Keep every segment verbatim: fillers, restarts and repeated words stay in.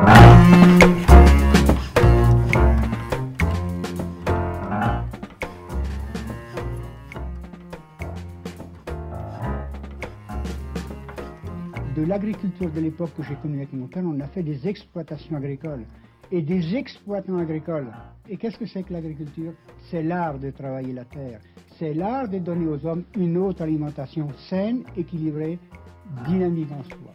De l'agriculture de l'époque que j'ai connue avec mon père, on a fait des exploitations agricoles et des exploitants agricoles. Et qu'est-ce que c'est que l'agriculture? C'est l'art de travailler la terre. C'est l'art de donner aux hommes une autre alimentation saine, équilibrée, dynamique en soi.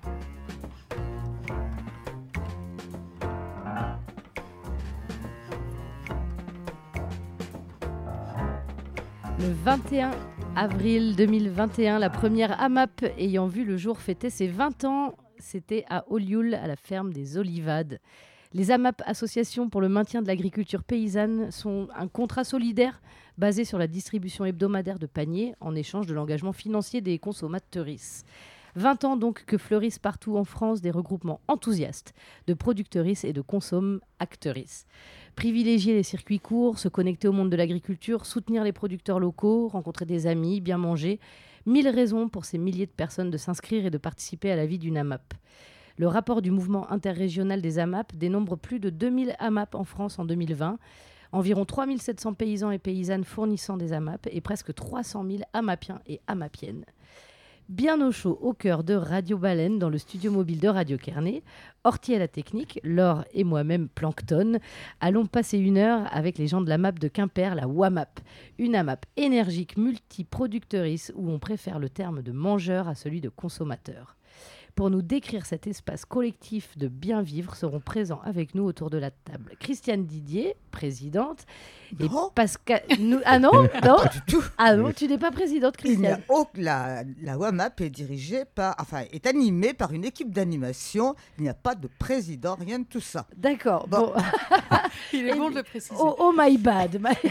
Le vingt et un avril deux mille vingt et un, la première A M A P ayant vu le jour fêter ses vingt ans, c'était à Olioul, à la ferme des Olivades. Les A M A P, associations pour le maintien de l'agriculture paysanne, sont un contrat solidaire basé sur la distribution hebdomadaire de paniers en échange de l'engagement financier des consommateurs. vingt ans donc que fleurissent partout en France des regroupements enthousiastes de producteurs et de consommateurs. Privilégier les circuits courts, se connecter au monde de l'agriculture, soutenir les producteurs locaux, rencontrer des amis, bien manger. Mille raisons pour ces milliers de personnes de s'inscrire et de participer à la vie d'une A M A P. Le rapport du mouvement interrégional des A M A P dénombre plus de deux mille A M A P en France en deux mille vingt. Environ trois mille sept cents paysans et paysannes fournissant des A M A P et presque trois cent mille AMAPiens et AMAPiennes. Bien au chaud, au cœur de Radio Baleine, dans le studio mobile de Radio Kerné, Horty à la technique, Laure et moi-même Plancton, allons passer une heure avec les gens de la M A P de Quimper, la W A M A P. Une A M A P énergique, multiproductrice, où on préfère le terme de mangeur à celui de consommateur. Pour nous décrire cet espace collectif de bien vivre, seront présents avec nous autour de la table Christiane Didier, présidente, et Non. Pascal... Nous... Ah non, non Pas du tout. Ah non, tu n'es pas présidente, Il n'y a Christiane. aucun- la, la W A M A P est dirigée par, enfin, est animée par une équipe d'animation. Il n'y a pas de président, rien de tout ça. D'accord, Bon. bon. Il est Et- bon de le préciser. Oh, oh my bad. My-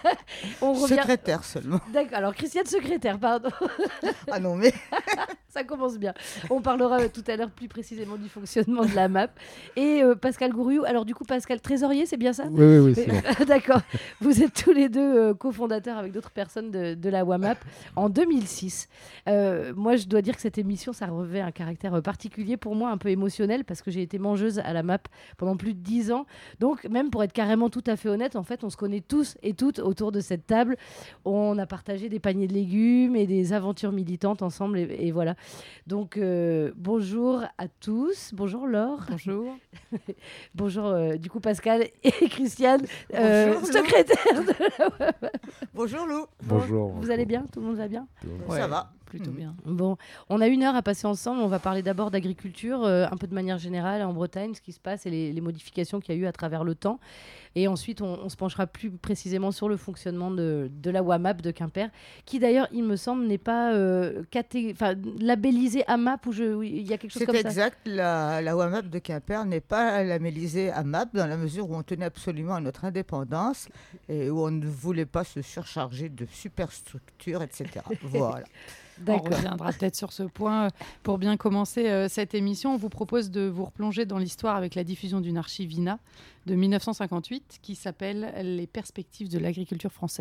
On revient... Secrétaire seulement. D'accord, alors Christiane secrétaire, pardon. Ah non, mais Ça commence bien. On parlera euh, tout à l'heure plus précisément du fonctionnement de la M A P. Et euh, Pascal Gouriou, alors du coup Pascal, trésorier, c'est bien ça? Oui, oui, oui, c'est bon. D'accord. Vous êtes tous les deux euh, cofondateurs avec d'autres personnes de, de la W A M A P en deux mille six. Euh, moi, je dois dire que cette émission, ça revêt un caractère euh, particulier pour moi, un peu émotionnel, parce que j'ai été mangeuse à la M A P pendant plus de dix ans. Donc, même pour être carrément tout à fait honnête, en fait, on se connaît tous et toutes autour de cette table. On a partagé des paniers de légumes et des aventures militantes ensemble, et, et voilà. Donc, euh, bonjour à tous. Bonjour Laure. Bonjour. Bonjour, euh, du coup, Pascal et Christiane, euh, Bonjour, Lou. secrétaire de la W A M A P. bonjour Lou. Bonjour. Vous allez bien? Tout le monde va bien? Ouais, Ça va. Plutôt Mhm. bien. Bon, on a une heure à passer ensemble. On va parler d'abord d'agriculture, euh, un peu de manière générale en Bretagne, ce qui se passe et les, les modifications qu'il y a eu à travers le temps. Et ensuite, on, on se penchera plus précisément sur le fonctionnement de, de la W A M A P de Quimper, qui d'ailleurs, il me semble, n'est pas euh, caté- enfin, labellisée A M A P, ou je- oui, il y a quelque chose C'est comme ça. exact. La, la W A M A P de Quimper n'est pas labellisée A M A P dans la mesure où on tenait absolument à notre indépendance et où on ne voulait pas se surcharger de superstructures, et cetera. Voilà. On D'accord. reviendra peut-être sur ce point. Pour bien commencer euh, cette émission, on vous propose de vous replonger dans l'histoire avec la diffusion d'une archive I N A de mille neuf cent cinquante-huit qui s'appelle « Les perspectives de l'agriculture française ».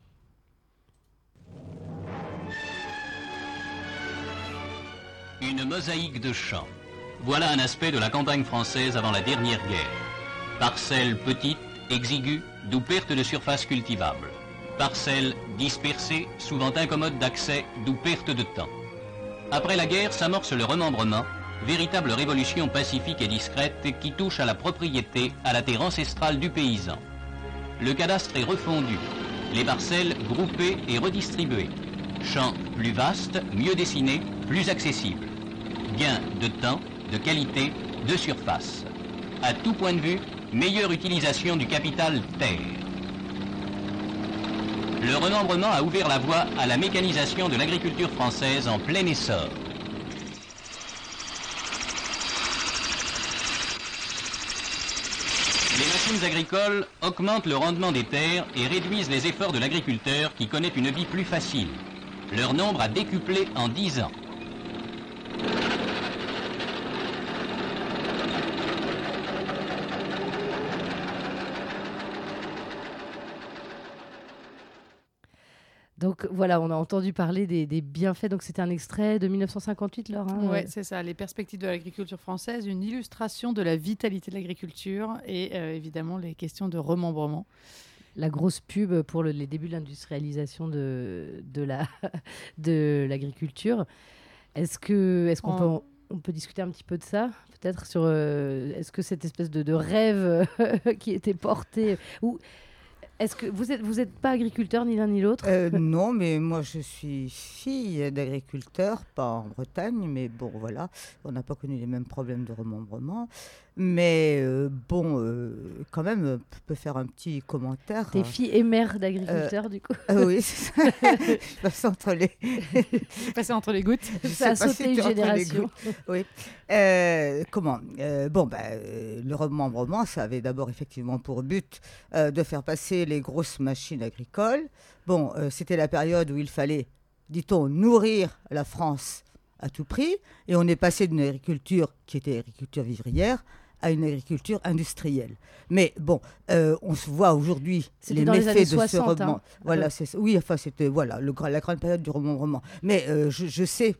Une mosaïque de champs. Voilà un aspect de la campagne française avant la dernière guerre. Parcelles petites, exiguës, d'où perte de surface cultivable. Parcelles dispersées, souvent incommodes d'accès, d'où perte de temps. Après la guerre s'amorce le remembrement, véritable révolution pacifique et discrète qui touche à la propriété, à la terre ancestrale du paysan. Le cadastre est refondu, les parcelles groupées et redistribuées. Champs plus vastes, mieux dessinés, plus accessibles. Gain de temps, de qualité, de surface. À tout point de vue, meilleure utilisation du capital terre. Le remembrement a ouvert la voie à la mécanisation de l'agriculture française en plein essor. Les machines agricoles augmentent le rendement des terres et réduisent les efforts de l'agriculteur qui connaît une vie plus facile. Leur nombre a décuplé en dix ans. Donc Donc voilà, on a entendu parler des, des bienfaits. Donc c'était un extrait de mille neuf cent cinquante-huit, Laure. Hein, Oui, euh... c'est ça. Les perspectives de l'agriculture française, une illustration de la vitalité de l'agriculture et euh, évidemment les questions de remembrement. La grosse pub pour le, les débuts de l'industrialisation de, de, la, de l'agriculture. Est-ce, que, est-ce qu'on en... peut, on peut discuter un petit peu de ça, peut-être sur euh, est-ce que cette espèce de, de rêve euh, qui était porté ou est-ce que vous êtes vous êtes pas agriculteur ni l'un ni l'autre? euh, Non, mais moi je suis fille d'agriculteur, pas en Bretagne, mais bon voilà, on n'a pas connu les mêmes problèmes de remembrement. Mais euh, bon, euh, quand même, je peux faire un petit commentaire. T'es fille et mère d'agriculteur, euh, du coup. euh, Oui, c'est ça. Je passe entre les... passer entre les gouttes. Ça a sauté une génération. Oui. Euh, comment euh, Bon, ben, euh, le remembrement, ça avait d'abord effectivement pour but euh, de faire passer les grosses machines agricoles. Bon, euh, c'était la période où il fallait, dit-on, nourrir la France à tout prix. Et on est passé d'une agriculture qui était agriculture vivrière à une agriculture industrielle. Mais bon, euh, on se voit aujourd'hui c'était les dans méfaits les années de soixante, ce remembrement. Hein. Voilà, ouais. c'est ça. Oui, enfin, c'était voilà, le, la grande période du remembrement. Mais euh, je, je sais,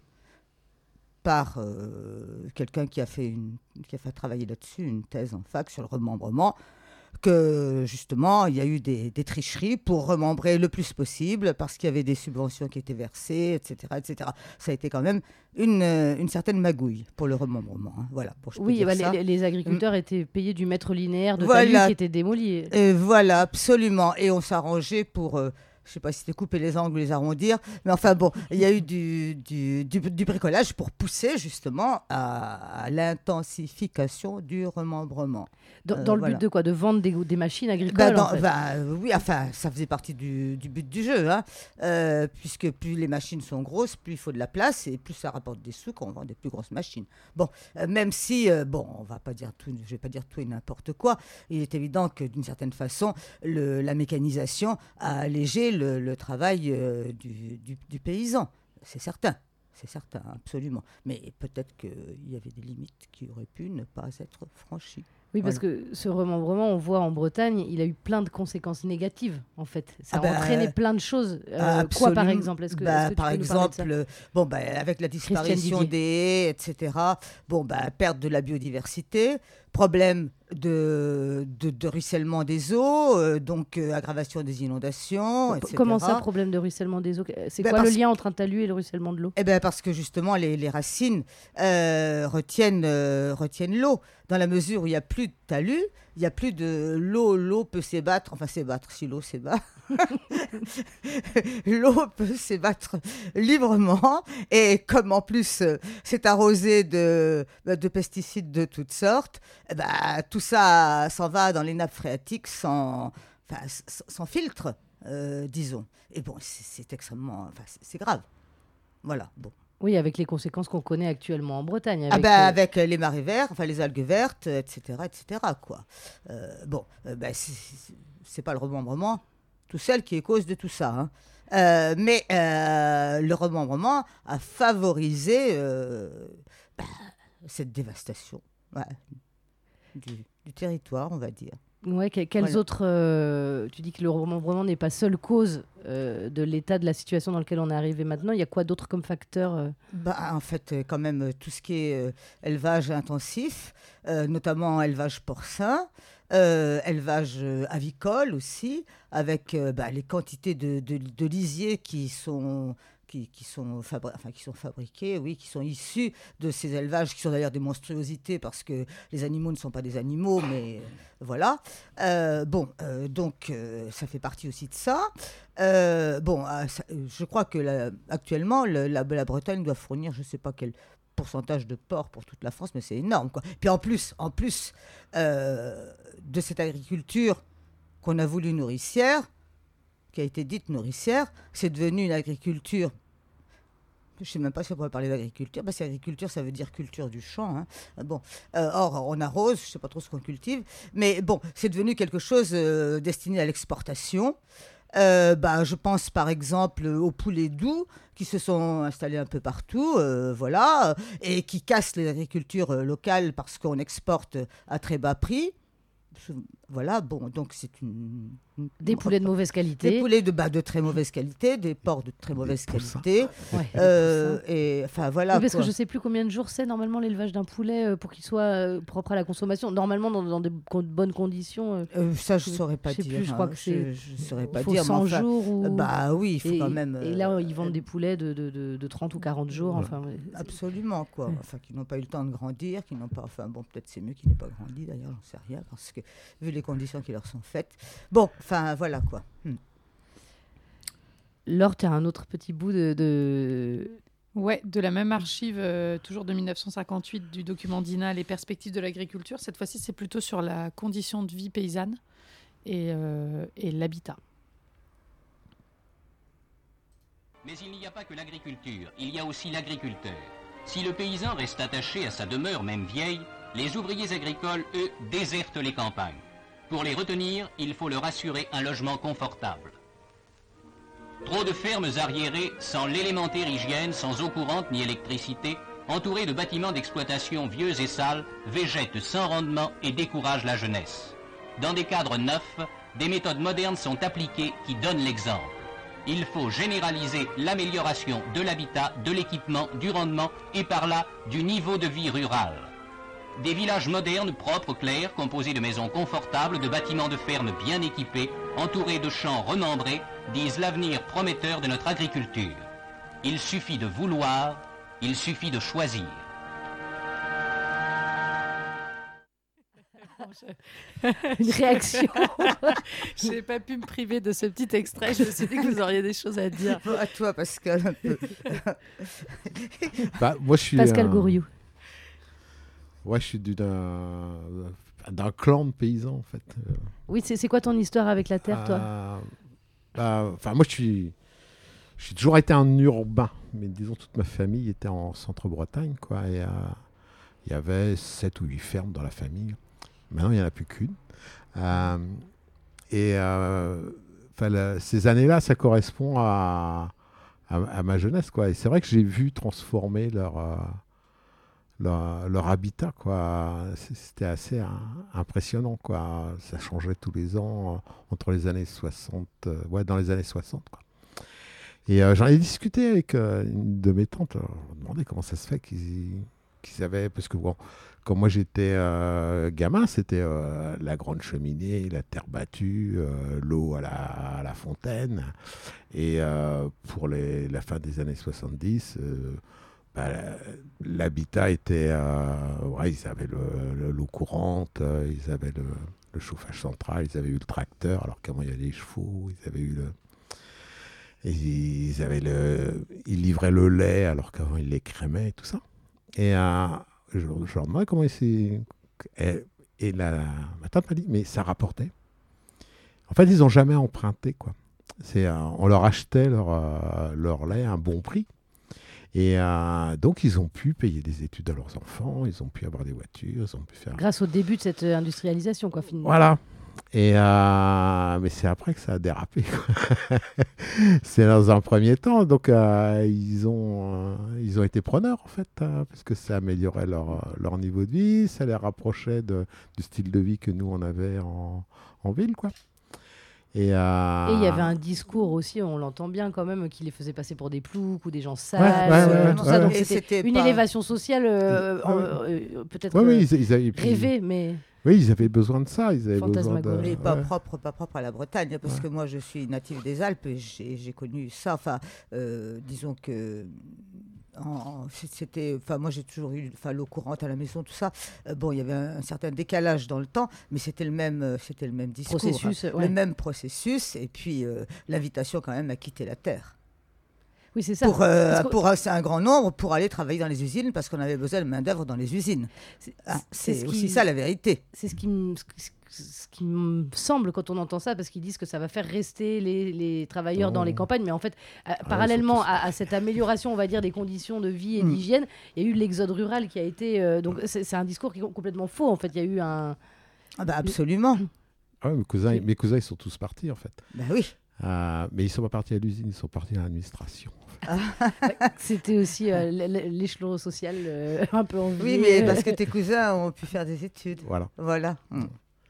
par euh, quelqu'un qui a, fait une, qui a fait travailler là-dessus, une thèse en fac sur le remembrement, que justement, il y a eu des, des tricheries pour remembrer le plus possible parce qu'il y avait des subventions qui étaient versées, et cetera, et cetera. Ça a été quand même une, une certaine magouille pour le remembrement. Hein. Voilà, pour je peux oui, dire bah, ça. Les, les agriculteurs mmh. étaient payés du mètre linéaire de voilà. talus qui était démoli. Et voilà, absolument. Et on s'arrangeait pour... Euh, je ne sais pas si c'était couper les angles ou les arrondir, mais enfin bon, il y a eu du, du, du, du bricolage pour pousser justement à, à l'intensification du remembrement. Dans, euh, dans le voilà. but de quoi? De vendre des, des machines agricoles bah, dans, en fait. bah, oui, enfin, ça faisait partie du, du but du jeu, hein, euh, puisque plus les machines sont grosses, plus il faut de la place et plus ça rapporte des sous quand on vend des plus grosses machines. Bon, euh, même si, euh, bon, on va pas dire tout, je ne vais pas dire tout et n'importe quoi, il est évident que d'une certaine façon, le, la mécanisation a allégé le, le travail euh, du, du, du paysan, c'est certain. C'est certain, absolument. Mais peut-être qu'il y avait des limites qui auraient pu ne pas être franchies. Oui, parce voilà. que ce remembrement, on voit en Bretagne, il a eu plein de conséquences négatives, en fait. Ça ah a bah, entraîné plein de choses. Euh, quoi, par exemple? Est-ce que, bah, est-ce que par tu peux nous parler de ça? exemple, bon, bah, avec la disparition des haies, et cetera, bon, bah, perte de la biodiversité, problème de, de, de ruissellement des eaux, euh, donc euh, aggravation des inondations, et cetera. Comment ça, problème de ruissellement des eaux? C'est bah, quoi le parce... lien entre un talus et le ruissellement de l'eau? Eh ben parce que justement, les, les racines euh, retiennent, euh, retiennent l'eau. Dans la mesure où il n'y a plus de talus, il n'y a plus de l'eau. L'eau peut s'ébattre, enfin s'ébattre, si l'eau s'ébat. L'eau peut s'ébattre librement. Et comme en plus, euh, c'est arrosé de, de pesticides de toutes sortes, eh ben, tout ça s'en va dans les nappes phréatiques sans, enfin, sans filtre, euh, disons. Et bon, c'est, c'est extrêmement... Enfin, c'est, c'est grave. Voilà, bon. Oui, avec les conséquences qu'on connaît actuellement en Bretagne. Avec, ah ben, euh... avec les marées vertes, enfin les algues vertes, et cetera, et cetera quoi. Euh, bon, euh, ben, c'est, c'est, c'est pas le remembrement tout seul qui est cause de tout ça. Hein. Euh, mais euh, le remembrement a favorisé euh, ben, cette dévastation ouais, du, du territoire, on va dire. Ouais, que, quelles voilà. autres... Euh, tu dis que le remembrement n'est pas seule cause euh, de l'état de la situation dans laquelle on est arrivé maintenant. Il y a quoi d'autre comme facteur euh... bah, en fait, quand même, tout ce qui est euh, élevage intensif, euh, notamment élevage porcin, euh, élevage euh, avicole aussi, avec euh, bah, les quantités de, de, de lisiers qui sont... Qui, qui, sont fabri- enfin, qui sont fabriqués, oui, qui sont issus de ces élevages, qui sont d'ailleurs des monstruosités parce que les animaux ne sont pas des animaux, mais euh, voilà. Euh, bon, euh, donc euh, ça fait partie aussi de ça. Euh, bon, euh, ça, je crois que la, actuellement, le, la, la Bretagne doit fournir, je ne sais pas quel pourcentage de porc pour toute la France, mais c'est énorme, quoi. Puis en plus, en plus euh, de cette agriculture qu'on a voulu nourricière, qui a été dite nourricière, c'est devenu une agriculture. Je ne sais même pas si on pourrait parler d'agriculture. Bah, c'est agriculture, ça veut dire culture du champ. Hein. Bon, euh, or, on arrose, je ne sais pas trop ce qu'on cultive. Mais bon, c'est devenu quelque chose euh, destiné à l'exportation. Euh, bah, je pense par exemple aux poulets doux qui se sont installés un peu partout, euh, voilà, et qui cassent les agricultures locales parce qu'on exporte à très bas prix. voilà, bon, donc c'est une... une des poulets de mauvaise qualité. Des poulets de, bah, de très mauvaise qualité, des porcs de très mauvaise qualité. Ouais, euh, et enfin voilà. Oui, parce quoi. que je ne sais plus combien de jours c'est normalement l'élevage d'un poulet euh, pour qu'il soit euh, propre à la consommation. Normalement, dans, dans de con- bonnes conditions. Euh, Euh, ça, je ne saurais pas je sais dire. plus, je crois hein. que c'est- Je ne saurais pas faut dire. cent mais enfin, jours ou... Bah oui, il faut et, quand même. et là, euh, ils vendent des poulets de, de, de, de trente ou quarante jours. Enfin, ouais, c'est- Absolument, quoi. Ouais. Enfin, qui n'ont pas eu le temps de grandir, qui n'ont pas. Enfin, bon, peut-être c'est mieux qu'ils n'aient pas grandi, d'ailleurs, j'en sais rien, parce que vu les conditions qui leur sont faites. Bon, enfin, voilà, quoi. Hmm. Laure, tu as un autre petit bout de... de... Ouais, de la même archive, euh, toujours de mille neuf cent cinquante-huit, du document d'I N A, Les perspectives de l'agriculture. Cette fois-ci, c'est plutôt sur la condition de vie paysanne et, euh, et l'habitat. Mais il n'y a pas que l'agriculture, il y a aussi l'agriculteur. Si le paysan reste attaché à sa demeure, même vieille, les ouvriers agricoles, eux, désertent les campagnes. Pour les retenir, il faut leur assurer un logement confortable. Trop de fermes arriérées, sans l'élémentaire hygiène, sans eau courante ni électricité, entourées de bâtiments d'exploitation vieux et sales, végètent sans rendement et découragent la jeunesse. Dans des cadres neufs, des méthodes modernes sont appliquées qui donnent l'exemple. Il faut généraliser l'amélioration de l'habitat, de l'équipement, du rendement et par là du niveau de vie rural. Des villages modernes, propres, clairs, composés de maisons confortables, de bâtiments de ferme bien équipés, entourés de champs remembrés, disent l'avenir prometteur de notre agriculture. Il suffit de vouloir, il suffit de choisir. Une réaction. Je n'ai pas pu me priver de ce petit extrait. Je me suis dit que vous auriez des choses à dire. Bon, à toi, Pascal, un peu. Bah, moi, je suis, Pascal euh, Gouriou. Ouais, je suis du- d'un d'un clan de paysans, en fait. Euh, Oui, c'est c'est quoi ton histoire avec la terre, toi euh, bah, Enfin, moi, je suis... J'ai toujours été un urbain, mais disons, toute ma famille était en centre-Bretagne, quoi. Et euh, il y avait sept ou huit fermes dans la famille. Maintenant, il n'y en a plus qu'une. Euh, et euh, enfin, la- ces années-là, ça correspond à, à, à ma jeunesse, quoi. Et c'est vrai que j'ai vu transformer leur, euh, leur, leur habitat, quoi. C'est- C'était assez hein, impressionnant, quoi. Ça changeait tous les ans, euh, entre les années soixante, euh, ouais, dans les années soixante, quoi. Et euh, j'en ai discuté avec euh, une de mes tantes. Alors, je me demandais comment ça se fait qu'ils qu'ils avaient... Parce que bon, quand moi j'étais euh, gamin, c'était euh, la grande cheminée, la terre battue, euh, l'eau à la, à la fontaine. Et euh, pour les, la fin des années soixante-dix, euh, bah, l'habitat était... euh, ouais, ils avaient le- le- l'eau courante, euh, ils avaient le, le chauffage central, ils avaient eu le tracteur, alors qu'avant il y avait les chevaux, ils avaient eu le... Et ils, avaient le, ils livraient le lait alors qu'avant ils l'écrémaient et tout ça. Et euh, je, je leur demandais comment ils s'est... Et, et la, ma tante m'a dit, mais ça rapportait. En fait, ils n'ont jamais emprunté, quoi. C'est, euh, on leur achetait leur, euh, leur lait à un bon prix. Et euh, donc, ils ont pu payer des études à leurs enfants, ils ont pu avoir des voitures, ils ont pu faire... Grâce au début de cette euh, industrialisation, quoi, finalement. Voilà. Et euh, mais c'est après que ça a dérapé, quoi. C'est dans un premier temps, donc euh, ils ont euh, ils ont été preneurs en fait, hein, parce que ça améliorait leur leur niveau de vie, ça les rapprochait de, du style de vie que nous on avait en, en ville, quoi. Et euh, Et il y avait un discours aussi, on l'entend bien quand même, qui les faisait passer pour des ploucs ou des gens Ouais, sales, ouais, euh, ouais, tout ouais, ça. ouais. Donc Et c'était c'était une pas- élévation sociale, euh, Ouais, ouais. euh, euh, peut-être ouais, euh, oui, ils, ils avaient, puis- rêvée, mais oui, ils avaient besoin de ça, ils avaient besoin de. Fantasmagorie. Et pas ouais. propre, pas propre à la Bretagne, parce Ouais. que moi je suis native des Alpes et j'ai j'ai connu ça. Enfin, euh, disons que en- en- c'était, enfin moi j'ai toujours eu, enfin l'eau courante à la maison, tout ça. Euh, bon, il y avait un, un certain décalage dans le temps, mais c'était le même, euh, c'était le même discours, processus. hein. Ouais. le même processus, et puis euh, l'invitation quand même à quitter la terre. Oui, c'est ça. Pour, euh, Parce que- pour un, c'est un grand nombre, pour aller travailler dans les usines, parce qu'on avait besoin de main-d'œuvre dans les usines. c'est- Ah, c'est c'est ce aussi qui- ça la vérité. C'est ce qui me ce qui- ce qui me semble quand on entend ça, parce qu'ils disent que ça va faire rester les, les travailleurs Non. dans les campagnes, mais en fait, à- ils parallèlement sont tous à, à cette amélioration, on va dire, des conditions de vie et Mm. d'hygiène, il y a eu l'exode rural qui a été... euh, donc c'est c'est un discours qui est complètement faux, en fait. Il y a eu un... Ah bah absolument. Ah ouais, mes cousins, mes cousins, ils sont tous partis en fait. Ben oui. Euh, mais ils sont pas partis à l'usine, ils sont partis à l'administration. C'était aussi euh, l- l- l'échelon social euh, un peu envié. Oui, mais parce que tes cousins ont pu faire des études. Voilà. Voilà. Mm.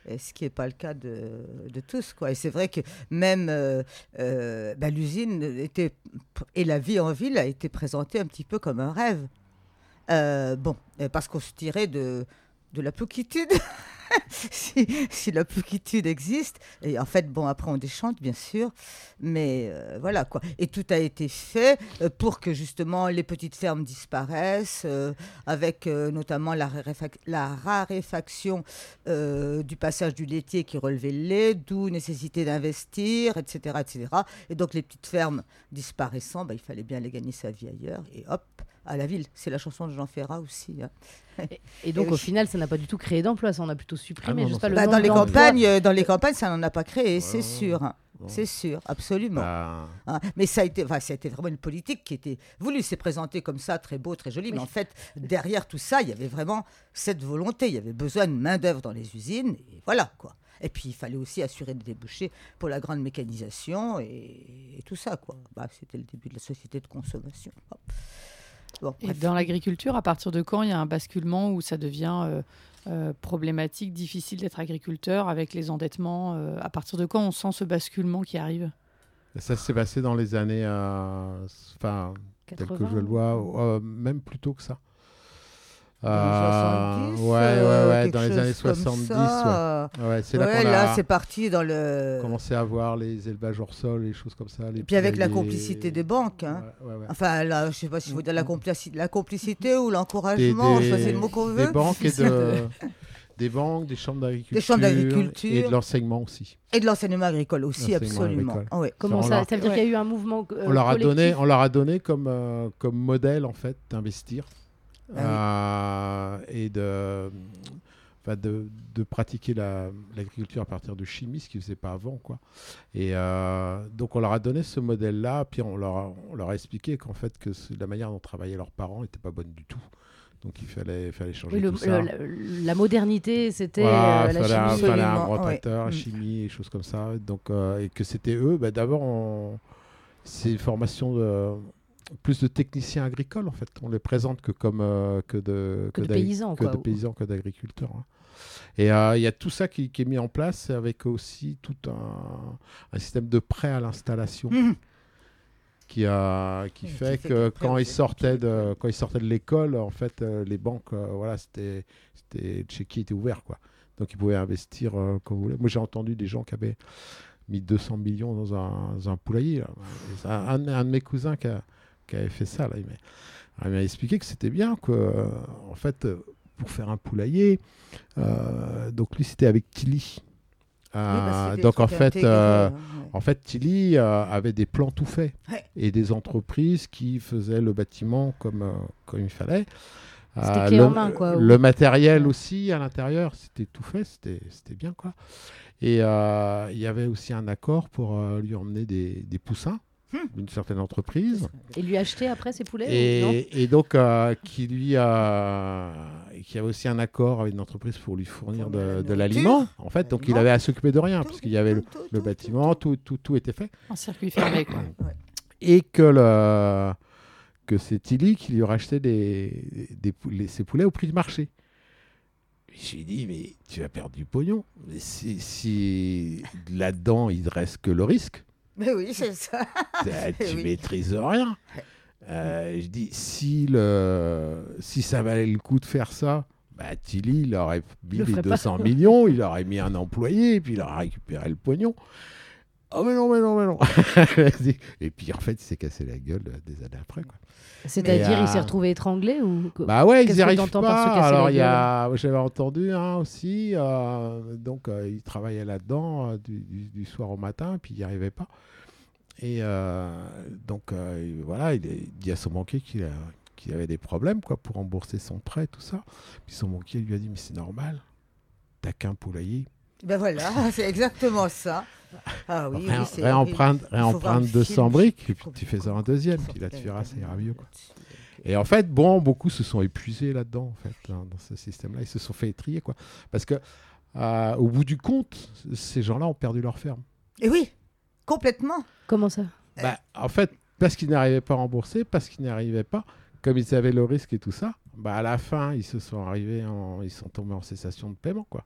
et ce qui n'est pas le cas de, de tous, quoi. Et c'est vrai que même euh, euh, bah, l'usine était, et la vie en ville a été présentée un petit peu comme un rêve. Euh, bon, parce qu'on se tirait de, de la plouquitude. si, si la plouquitude existe, et en fait, bon, après on déchante, bien sûr, mais euh, voilà, quoi. Et tout a été fait euh, pour que, justement, les petites fermes disparaissent, euh, avec euh, notamment la, raréfac- la raréfaction euh, du passage du laitier qui relevait le lait, d'où nécessité d'investir, et cetera, et cetera. Et donc, les petites fermes disparaissant, bah, il fallait bien aller gagner sa vie ailleurs, et hop, à la ville. C'est la chanson de Jean Ferrat aussi, hein. Et, et donc, Et au oui. final, ça n'a pas du tout créé d'emplois, ça en a plutôt supprimé. Ah non, je sais non, pas, ça- le Bah, nombre dans, les d'emplois- campagnes, euh, dans les campagnes, ça n'en a pas créé, Ouais, c'est ouais, sûr. hein. ouais. C'est sûr, absolument. Bah, Hein, mais ça a, été, enfin, ça a été vraiment une politique qui était voulue. C'est présenté comme ça, très beau, très joli. Oui. Mais en fait, derrière tout ça, il y avait vraiment cette volonté. Il y avait besoin de main-d'œuvre dans les usines. Et voilà, quoi. Et puis, il fallait aussi assurer des débouchés pour la grande mécanisation et, et tout ça, quoi. Bah, c'était le début de la société de consommation. Hop. Bon, Et bref. dans l'agriculture, à partir de quand il y a un basculement où ça devient euh, euh, problématique, difficile d'être agriculteur avec les endettements euh, À partir de quand on sent ce basculement qui arrive? ça s'est passé dans les années, euh, enfin, tel que quatre-vingts, je le vois, euh, même plus tôt que ça. Dans Euh, les soixante-dix, ouais, ouais, euh, ouais, quelque dans les chose années comme soixante-dix, ça. ouais. Ouais, c'est Ouais, là qu'on là, a c'est parti dans le. commencé à voir les élevages hors sol, les choses comme ça. Les Et puis avec la poulaillers. complicité des banques. Hein. Ouais, ouais, ouais. Enfin, là, je sais pas si vous dire la, complici- la complicité ou Des, l'encouragement, des- c'est le mot qu'on des veut. banques et de, des banques, des chambres d'agriculture, Des chambres d'agriculture. et de l'enseignement aussi. Et de l'enseignement agricole aussi, L'enseignement absolument. agricole. Ah ouais. Comment On ça leur- Ça veut dire Ouais. qu'il y a eu un mouvement euh, on leur a collectif. donné, on leur a donné comme euh, comme modèle en fait d'investir Ah euh, et de, enfin, de de pratiquer la- l'agriculture à partir de chimie, ce qu'ils faisaient pas avant, quoi. Et euh, donc on leur a donné ce modèle-là, puis on leur a, on leur a expliqué qu'en fait que ce- la manière dont travaillaient leurs parents n'était pas bonne du tout. Donc il fallait fallait changer Oui, le- tout ça. le- la, la modernité, c'était Voilà, euh, il la fallait, un- chimie. fallait un Absolument, gros ouais. tracteur, Mm. chimie et choses comme ça. Donc, euh, et que c'était eux, bah, d'abord, on- c'est une formation de, plus de techniciens agricoles, en fait. On les présente que comme euh, que de, Que de d'agri- paysans, que quoi. de paysans, que d'agriculteurs. hein. Et euh, il y a tout ça qui, qui est mis en place avec aussi tout un, un système de prêt à l'installation. Mhm. Qui, a, qui Oui, qui fait fait que qu'après, quand vous ils êtes sortaient utile. de quand ils sortaient de l'école, en fait, euh, les banques, euh, voilà, c'était c'était le chéquier était ouvert, quoi. Donc ils pouvaient investir euh, comme vous voulez. Moi, j'ai entendu des gens qui avaient mis deux cents millions dans un, dans un poulailler. Là. Et c'est un, un- un de mes cousins qui, a- qui avait fait ça. Là. Il m'a, il m'a expliqué que c'était bien, que euh, en fait, euh, pour faire un poulailler, euh, donc lui, c'était avec Tilly. Oui, Euh, parce que c'est des donc en trucs fait, intégrés, euh, hein, ouais. en fait, Tilly euh, avait des plans tout faits Ouais. et des entreprises qui faisaient le bâtiment comme, euh, comme il fallait. C'était Euh, clé le, en main, quoi, le ou- matériel Ouais. aussi à l'intérieur, c'était tout fait, c'était, c'était bien, quoi. Et euh, il y avait aussi un accord pour euh, lui emmener des, des poussins Hmm. d'une certaine entreprise. Et lui acheter après ses poulets ou non Et, et donc, euh, qui lui a, qui avait aussi un accord avec une entreprise pour lui fournir Fournir la de, de nourriture, l'aliment. En fait, donc il l'aliment. avait à s'occuper de rien, Tout, puisqu'il y avait le, tout, le tout, bâtiment, tout, tout, tout était fait. Un circuit fermé, quoi. Et que, le, que c'est Tilly qui lui rachetait des, des pou- les- ses poulets au prix de marché. J'ai dit, mais tu vas perdre du pognon. Mais si, si là-dedans, il ne reste que le risque, Mais oui, c'est ça. t'as- tu Oui. maîtrises rien. Euh, je dis, si, le, si ça valait le coup de faire ça, bah, Tilly, il aurait mis Le les ferait pas. deux cents millions, il aurait mis un employé, et puis il aurait récupéré le pognon. Oh, mais non, mais non, mais non. Et puis, en fait, il s'est cassé la gueule euh, des années après, quoi. C'est-à-dire, Mais, il s'est euh, retrouvé étranglé ou Bah ouais, ils Qu'est-ce n'y que arrivent t'entends par se pas. casser la Alors, il y a, j'avais entendu hein, aussi, euh, donc euh, il travaillait là-dedans euh, du, du- du soir au matin, puis il n'y arrivait pas. Et euh, donc, euh, voilà, il, est- il dit à son banquier qu'il a- qu'il avait des problèmes quoi, pour rembourser son prêt, tout ça. Puis son banquier lui a dit, mais c'est normal, t'as qu'un poulailler. Ben voilà, c'est exactement ça. Ah oui, Ré- oui, c'est réemprunte horrible. Il faut voir réemprunte le deux film, cents je briques, sais et puis plus tu fais ça un comment- deuxième, puis là tu verras, ça ira mieux. Quoi. Et en fait, bon, beaucoup se sont épuisés là-dedans, en fait, hein, dans ce système-là. Ils se sont fait étrier, quoi. Parce que, euh, au bout du compte, ces gens-là ont perdu leur ferme. Et oui, complètement. comment ça Bah, en fait, parce qu'ils n'arrivaient pas à rembourser, parce qu'ils n'arrivaient pas, comme ils avaient le risque et tout ça, bah, à la fin, ils se sont arrivés, en, ils sont tombés en cessation de paiement, quoi.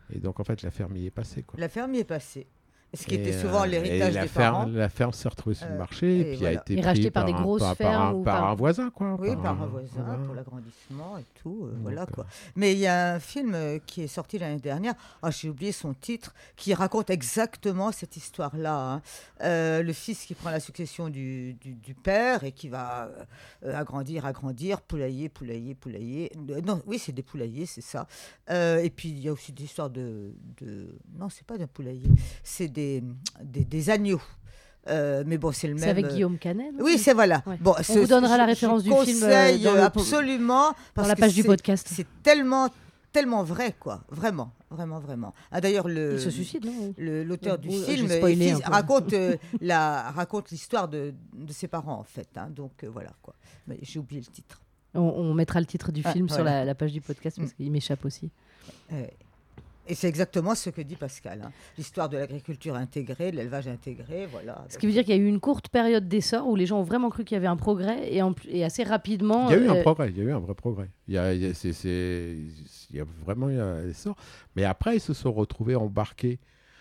Et donc, en fait, la ferme y est passée, quoi. La ferme y est passée. Ce qui Et, était souvent euh, l'héritage et la des ferme, parents. La ferme s'est retrouvée sur le Euh, marché et, et puis voilà. a été Et prise rachetée par des un- grosses par, fermes par un, ou par par- un voisin, quoi. Oui, par un- un voisin, voilà. pour l'agrandissement et tout, euh, Donc, voilà quoi. euh, Mais il y a un film euh, qui est sorti l'année dernière, ah, j'ai oublié son titre, qui raconte exactement cette histoire-là. hein. Euh, le fils qui prend la succession du, du, du père et qui va euh, agrandir, agrandir, poulailler, poulailler, poulailler. Euh, non, oui, c'est des poulaillers, c'est ça. Euh, et puis il y a aussi des histoires de, de... Non, c'est pas d'un poulailler, c'est des, des, des agneaux. Euh, mais bon, c'est le C'est même. avec euh, Guillaume Canet, non Oui, c'est voilà. Ouais. Bon, On ce- vous donnera je- la je référence du film, euh, conseille, dans le- absolument parce dans la que page du c'est- podcast. C'est tellement, tellement vrai, quoi. Vraiment, vraiment, vraiment. Ah, d'ailleurs, le. Il se suicide, non le- L'auteur du Bon, film j'ai spoilé il- un peu. raconte, euh, la, raconte l'histoire de, de ses parents, en fait. hein. donc, euh, voilà, quoi. Mais j'ai oublié le titre. on, on mettra le titre du Ah, film sur voilà. la, la page du podcast parce Mm. qu'il m'échappe aussi. Euh, Et c'est exactement ce que dit Pascal. hein. L'histoire de l'agriculture intégrée, de l'élevage intégré, voilà. Ce qui veut dire qu'il y a eu une courte période d'essor où les gens ont vraiment cru qu'il y avait un progrès et, en plus- et assez rapidement. Il y a eu un euh, progrès, il y a eu un vrai progrès. Il y a, il y a- c'est, c'est- il y a vraiment eu un essor. Mais après, ils se sont retrouvés embarqués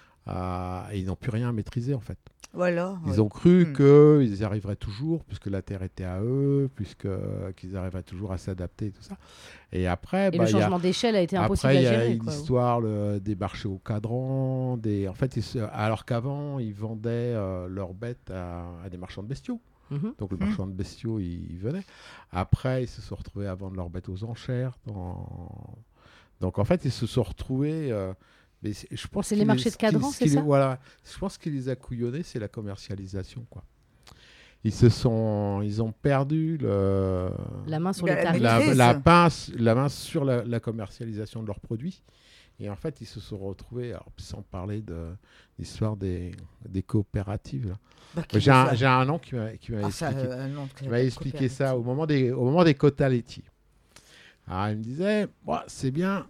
à- et ils n'ont plus rien à maîtriser, en fait. Voilà. Ils ouais. ont cru Mm. qu'ils y arriveraient toujours, puisque la terre était à eux, puisque qu'ils arriveraient toujours à s'adapter et tout ça. Et après, Et bah, le il y a- changement d'échelle a été impossible après, à il y a gérer. une quoi. histoire le- des marchés au cadran. Des... En fait, ils se- alors qu'avant, ils vendaient euh, leurs bêtes à, à des marchands de bestiaux. Mhm. Donc le Mhm. marchand de bestiaux, il, il venait. Après, ils se sont retrouvés à vendre leurs bêtes aux enchères. dans- Donc en fait, ils se sont retrouvés. euh, mais c'est- je pense C'est les qu'il marchés de ce qui- cadran, ce c'est qui les- ça Voilà. Je pense qu'il les a couillonnés, c'est la commercialisation, quoi. Ils se sont, ils ont perdu le, La main sur La- les la tarifs. la, maîtrise. la pince, la main sur la, la commercialisation de leurs produits. Et en fait, ils se sont retrouvés, alors, sans parler de l'histoire des, des coopératives. là. Bah, qui J'ai veut un, ça j'ai un nom qui m'a qui m'a Ah, ça, expliqué, euh, un nom de qui m'a expliqué ça au moment des, au moment des quotas laitiers. Alors, il me disait, bon, c'est bien,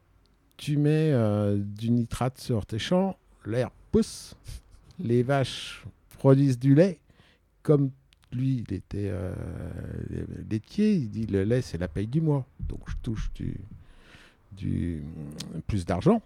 tu mets euh, du nitrate sur tes champs, l'herbe pousse, les vaches produisent du lait, comme lui, il était euh, laitier, il dit le lait, c'est la paye du mois. Donc, je touche du, du, plus d'argent.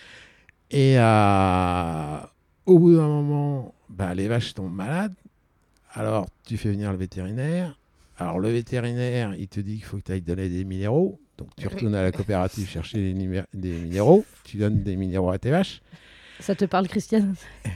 Et euh, au bout d'un moment, bah, les vaches tombent malades. Alors, tu fais venir le vétérinaire. Alors, le vétérinaire, il te dit qu'il faut que tu ailles donner des minéraux. Donc, tu retournes à la coopérative chercher des, numé- des minéraux. Tu donnes des minéraux à tes vaches. Ça te parle, Christiane?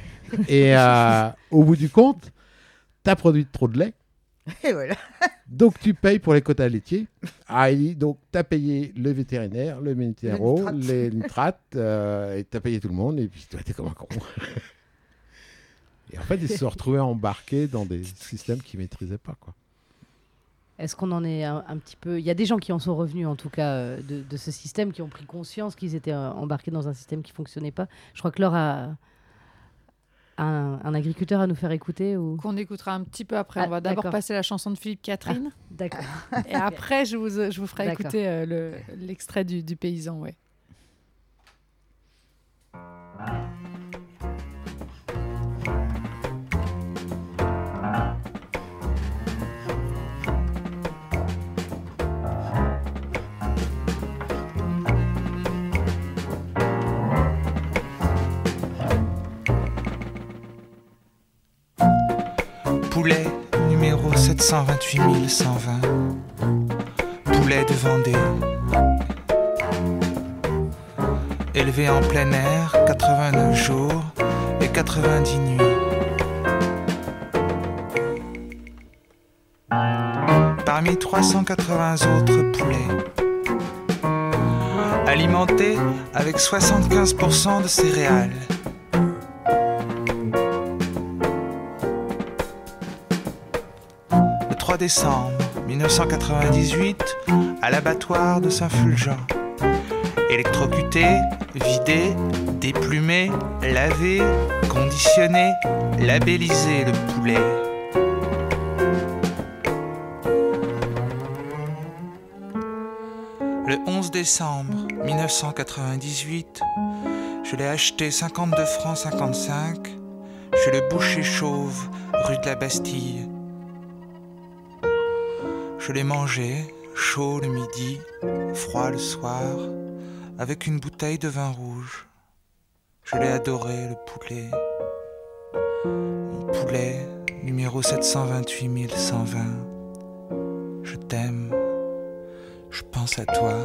Et euh, au bout du compte, tu as produit trop de lait. Et voilà. Donc, tu payes pour les quotas laitiers. Ah, il dit, donc, tu as payé le vétérinaire, le minéraux, nitrate. les nitrates, euh, et tu as payé tout le monde. Et puis, toi, t'es comme un con. Et en fait, ils se sont retrouvés embarqués dans des systèmes qu'ils ne maîtrisaient pas, quoi. Est-ce qu'on en est un, un petit peu... Il y a des gens qui en sont revenus, en tout cas, euh, de, de ce système, qui ont pris conscience qu'ils étaient euh, embarqués dans un système qui ne fonctionnait pas. Je crois que Laure a, a un, un agriculteur à nous faire écouter. Ou... Qu'on écoutera un petit peu après. Ah, On va d'abord d'accord. passer la chanson de Philippe Catherine. D'accord. Et après, je vous, je vous ferai D'accord. écouter euh, le- l'extrait du, du paysan. Ouais. Poulet numéro sept cent vingt-huit mille cent vingt. Poulet de Vendée. Élevé en plein air, quatre-vingt-neuf jours et quatre-vingt-dix nuits. Parmi trois cent quatre-vingts autres poulets. Alimentés avec soixante-quinze pour cent de céréales. Le trois décembre mille neuf cent quatre-vingt-dix-huit, à l'abattoir de Saint-Fulgent. Électrocuté, vidé, déplumé, lavé, conditionné, labellisé le poulet. Le onze décembre mille neuf cent quatre-vingt-dix-huit, je l'ai acheté cinquante-deux francs cinquante-cinq chez le boucher chauve, rue de la Bastille. Je l'ai mangé, chaud le midi, froid le soir, avec une bouteille de vin rouge. Je l'ai adoré, le poulet. Mon poulet, numéro sept cent vingt-huit mille cent vingt. Je t'aime, je pense à toi.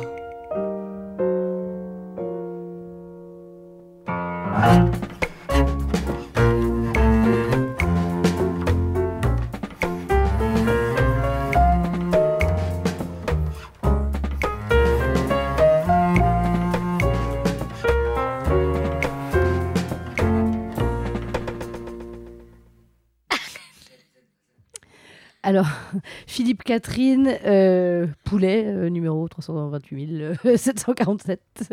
Alors, Philippe Catherine, euh, Poulet, euh, numéro trois cent vingt-huit mille sept cent quarante-sept.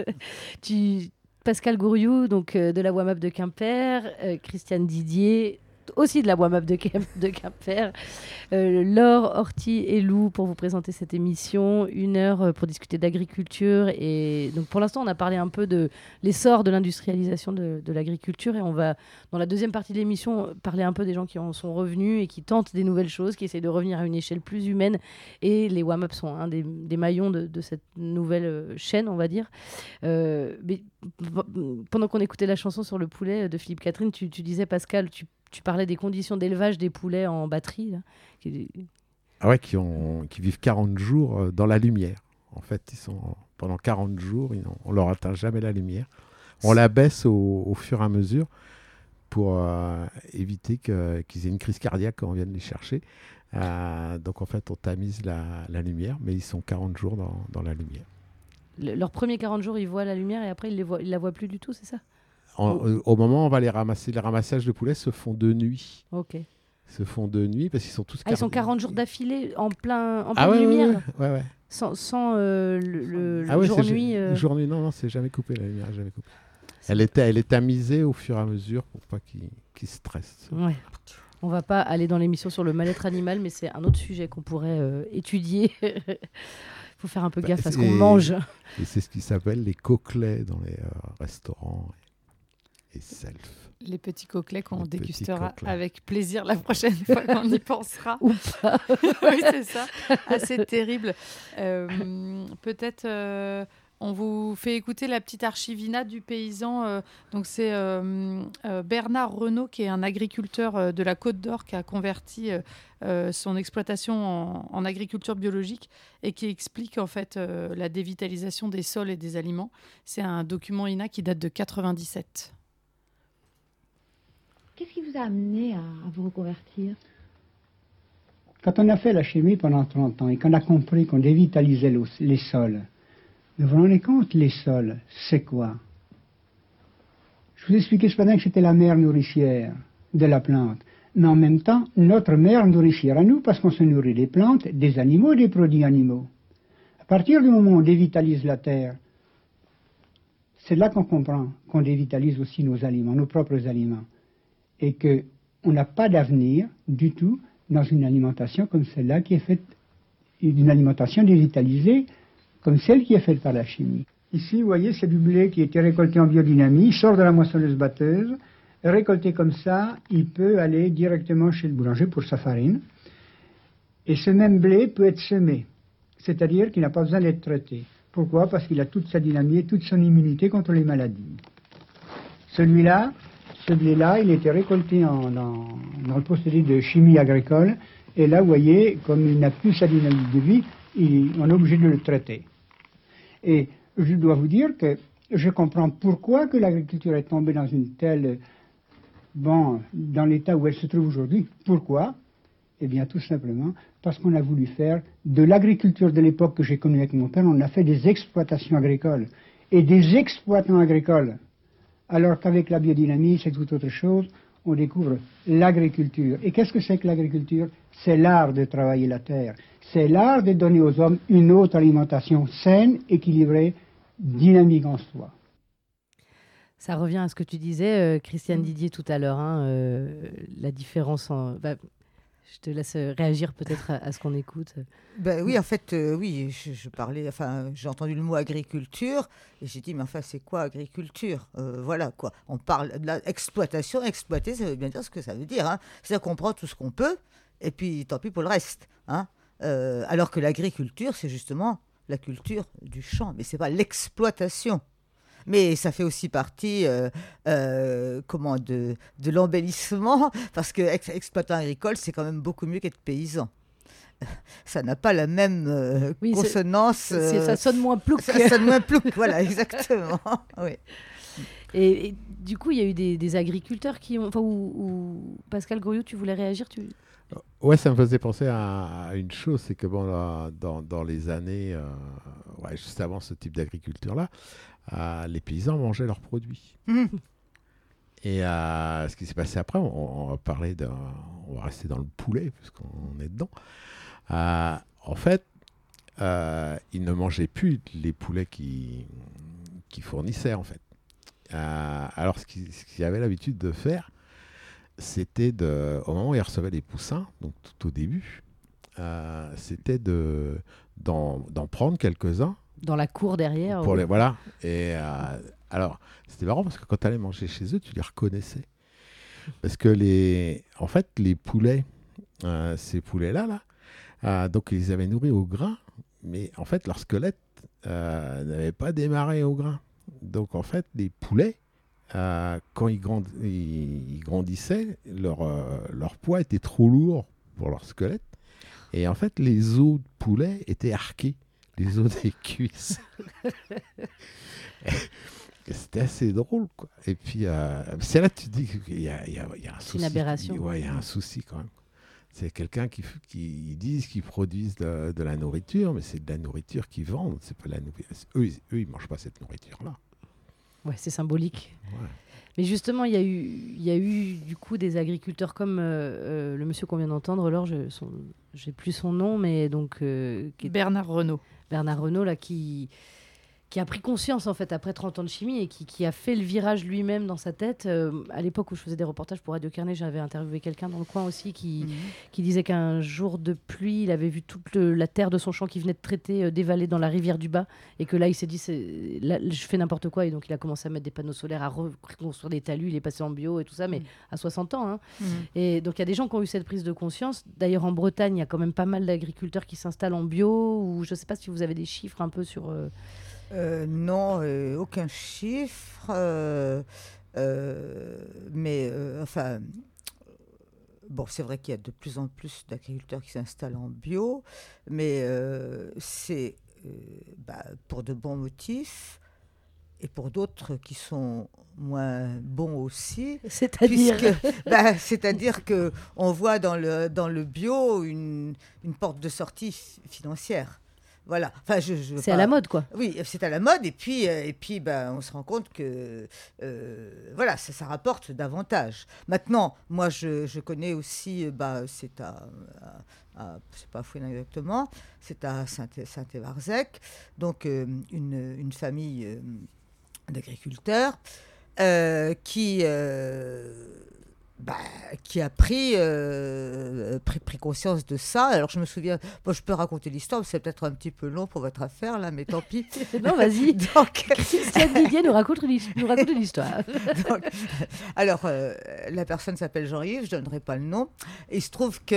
tu, Pascal Gouriou, donc, euh, de la WAMAP de Quimper, euh, Christiane Didier, aussi de la WAMAP de, Quim- de Quimper, euh, Laure, Horty et Lou pour vous présenter cette émission, une heure euh, pour discuter d'agriculture. Et donc pour l'instant, on a parlé un peu de l'essor de l'industrialisation de, de l'agriculture, et on va, dans la deuxième partie de l'émission, parler un peu des gens qui en sont revenus et qui tentent des nouvelles choses, qui essayent de revenir à une échelle plus humaine. Et les WAMAP sont un des, des maillons de, de cette nouvelle euh, chaîne, on va dire. Euh, mais p- pendant qu'on écoutait la chanson sur le poulet de Philippe Catherine, tu, tu disais, Pascal, tu Tu parlais des conditions d'élevage des poulets en batterie. Là, qui... Ah ouais, qui, ont, qui vivent quarante jours dans la lumière. En fait, ils sont, pendant quarante jours, ils on ne leur atteint jamais la lumière. On la baisse au, au fur et à mesure pour euh, éviter que, qu'ils aient une crise cardiaque quand on vienne les chercher. Euh, donc en fait, on tamise la, la lumière, mais ils sont quarante jours dans, dans la lumière. Le, leurs premiers quarante jours, ils voient la lumière et après, ils ne la voient plus du tout, c'est ça? En, oh. Au moment où on va les ramasser, les ramassages de poulets se font de nuit. Ok. Se font de nuit parce qu'ils sont tous. Ah, ils sont quarante jours d'affilée en plein, en pleine ah ouais, lumière. Ouais, ouais. ouais. Sans, sans euh, le, le, ah le ouais, jour-nuit. Euh... Jour-nuit, non, non, c'est jamais coupé la lumière, jamais coupé. Elle est, elle est tamisée au fur et à mesure pour pas qu'ils, qu'ils stressent. Ouais. On va pas aller dans l'émission sur le mal-être animal, mais c'est un autre sujet qu'on pourrait euh, étudier. Il faut faire un peu gaffe bah, à ce qu'on mange. Et c'est ce qui s'appelle les coquelets dans les euh, restaurants. Et self. Les petits coquelets qu'on Les dégustera coquelets. Avec plaisir la prochaine fois qu'on y pensera. Ou pas. Oui, c'est ça. Assez terrible. Euh, peut-être euh, on vous fait écouter la petite archivina du paysan. Euh, donc c'est euh, euh, Bernard Renaud, qui est un agriculteur euh, de la Côte d'Or, qui a converti euh, euh, son exploitation en, en agriculture biologique et qui explique en fait euh, la dévitalisation des sols et des aliments. C'est un document I N A qui date de quatre-vingt-dix-sept. Qu'est-ce qui vous a amené à, à vous reconvertir? Quand on a fait la chimie pendant trente ans et qu'on a compris qu'on dévitalisait le, les sols, vous vous rendez compte, les sols, c'est quoi? Je vous ai expliqué ce matin que c'était la mère nourricière de la plante, mais en même temps, notre mère nourricière à nous, parce qu'on se nourrit des plantes, des animaux et des produits animaux. À partir du moment où on dévitalise la terre, c'est là qu'on comprend qu'on dévitalise aussi nos aliments, nos propres aliments. Et qu'on n'a pas d'avenir du tout dans une alimentation comme celle-là, qui est faite, une alimentation dévitalisée comme celle qui est faite par la chimie. Ici, vous voyez, c'est du blé qui a été récolté en biodynamie, il sort de la moissonneuse-batteuse, récolté comme ça, il peut aller directement chez le boulanger pour sa farine. Et ce même blé peut être semé, c'est-à-dire qu'il n'a pas besoin d'être traité. Pourquoi? Parce qu'il a toute sa dynamie, toute son immunité contre les maladies. Celui-là, Ce blé-là, il était récolté en, dans, dans le procédé de chimie agricole. Et là, vous voyez, comme il n'a plus sa dynamique de vie, il, on est obligé de le traiter. Et je dois vous dire que je comprends pourquoi que l'agriculture est tombée dans une telle... Bon, dans l'état où elle se trouve aujourd'hui. Pourquoi? Eh bien, tout simplement parce qu'on a voulu faire de l'agriculture de l'époque que j'ai connue avec mon père, on a fait des exploitations agricoles. Et des exploitants agricoles. Alors qu'avec la biodynamie, c'est tout autre chose, on découvre l'agriculture. Et qu'est-ce que c'est que l'agriculture? C'est l'art de travailler la terre. C'est l'art de donner aux hommes une autre alimentation saine, équilibrée, dynamique en soi. Ça revient à ce que tu disais, euh, Christiane Didier, tout à l'heure. Hein, euh, la différence en... Bah, je te laisse réagir peut-être à, à ce qu'on écoute. Ben oui, en fait, euh, oui, je, je parlais, enfin, j'ai entendu le mot agriculture et j'ai dit, mais enfin, c'est quoi agriculture? euh, Voilà, quoi. On parle de l'exploitation. Exploiter, ça veut bien dire ce que ça veut dire. Hein. C'est-à-dire qu'on prend tout ce qu'on peut et puis tant pis pour le reste. Hein. Euh, alors que l'agriculture, c'est justement la culture du champ, mais c'est pas l'exploitation. Mais ça fait aussi partie euh, euh, comment, de, de l'embellissement, parce que ex- exploitant agricole, c'est quand même beaucoup mieux qu'être paysan. Ça n'a pas la même euh, Oui, c'est- consonance. C'est- c'est- euh, ça sonne moins plouc. ça sonne moins plouc, voilà, exactement. Oui. Et, et du coup, il y a eu des, des agriculteurs qui ont. Enfin, ou, ou- Pascal Goriot, tu voulais réagir tu... Ouais, ça me faisait penser à, à une chose, c'est que bon, là, dans, dans les années, euh, ouais, juste avant ce type d'agriculture-là, euh, les paysans mangeaient leurs produits. Mhm. Et euh, ce qui s'est passé après, on, on va parler de, on va rester dans le poulet puisqu'on est dedans. Euh, en fait, euh, ils ne mangeaient plus les poulets qui, qui fournissaient en fait. Euh, alors, ce qu'ils, ce qu'ils avaient l'habitude de faire, c'était de, au moment où ils recevaient les poussins, donc tout au début, euh, c'était de, d'en, d'en prendre quelques-uns. Dans la cour derrière. Pour ou- les, voilà. Et euh, alors, c'était marrant parce que quand tu allais manger chez eux, tu les reconnaissais. Parce que, les, en fait, les poulets, euh, ces poulets-là, là, euh, donc ils les avaient nourris au grain, mais en fait, leur squelette euh, n'avait pas démarré au grain. Donc, en fait, les poulets, euh, quand ils, grand- ils, ils grandissaient, leur, euh, leur poids était trop lourd pour leur squelette. Et en fait, les os de poulet étaient arqués. Les os des cuisses. Et c'était assez drôle, quoi. Et puis, euh, c'est là que tu te dis qu'il y a, il y a, il y a un C'est souci. une aberration. Ouais, il y a un souci quand même. C'est quelqu'un qui, f- qui ils disent qu'ils produisent de, de la nourriture, mais c'est de la nourriture qu'ils vendent. C'est pas de la nourriture. Eux, ils- eux, ils mangent pas cette nourriture-là. Ouais, c'est symbolique. Ouais. Mais justement, il y a eu, il y a eu du coup des agriculteurs comme euh, euh, le monsieur qu'on vient d'entendre, Laure, je son, j'ai plus son nom, mais donc euh, qui est Bernard Renault. Bernard Renault là qui qui a pris conscience en fait après trente ans de chimie et qui, qui a fait le virage lui-même dans sa tête. Euh, à l'époque où je faisais des reportages pour Radio Carnet, j'avais interviewé quelqu'un dans le coin aussi qui, Mhm. qui disait qu'un jour de pluie, il avait vu toute le- la terre de son champ qui venait de traiter, euh, dévaler dans la rivière du Bas, et que là il s'est dit c'est, là, je fais n'importe quoi, et donc il a commencé à mettre des panneaux solaires, à reconstruire des talus, il est passé en bio et tout ça, mais Mhm. à soixante ans. Hein. Mhm. Et donc il y a des gens qui ont eu cette prise de conscience. D'ailleurs en Bretagne, il y a quand même pas mal d'agriculteurs qui s'installent en bio, ou je ne sais pas si vous avez des chiffres un peu sur... euh, Euh, non, euh, aucun chiffre. euh, euh, mais euh, enfin, bon, c'est vrai qu'il y a de plus en plus d'agriculteurs qui s'installent en bio, mais euh, c'est euh, bah, pour de bons motifs et pour d'autres qui sont moins bons aussi. C'est-à-dire Puisque, bah, c'est-à-dire que on voit dans le dans le bio une, une porte de sortie fi- financière. Voilà. Enfin, je, je veux c'est pas- à la mode, quoi. Oui, c'est à la mode, et puis, euh, et puis ben, on se rend compte que euh, voilà, ça, ça rapporte davantage. Maintenant, moi, je, je connais aussi, euh, bah, c'est à, à, à c'est pas à Fouesnant exactement, c'est à Saint- Saint-Évarzec, donc euh, une, une famille euh, d'agriculteurs euh, qui, euh, bah, qui a pris, euh, pris, pris conscience de ça. Alors, je me souviens, bon, je peux raconter l'histoire, mais c'est peut-être un petit peu long pour votre affaire, là, mais tant pis. Non, vas-y. Donc, Christiane Didier nous raconte une, his- nous raconte une histoire. donc, alors, euh, la personne s'appelle Jean-Yves, je ne donnerai pas le nom. Et il se trouve que,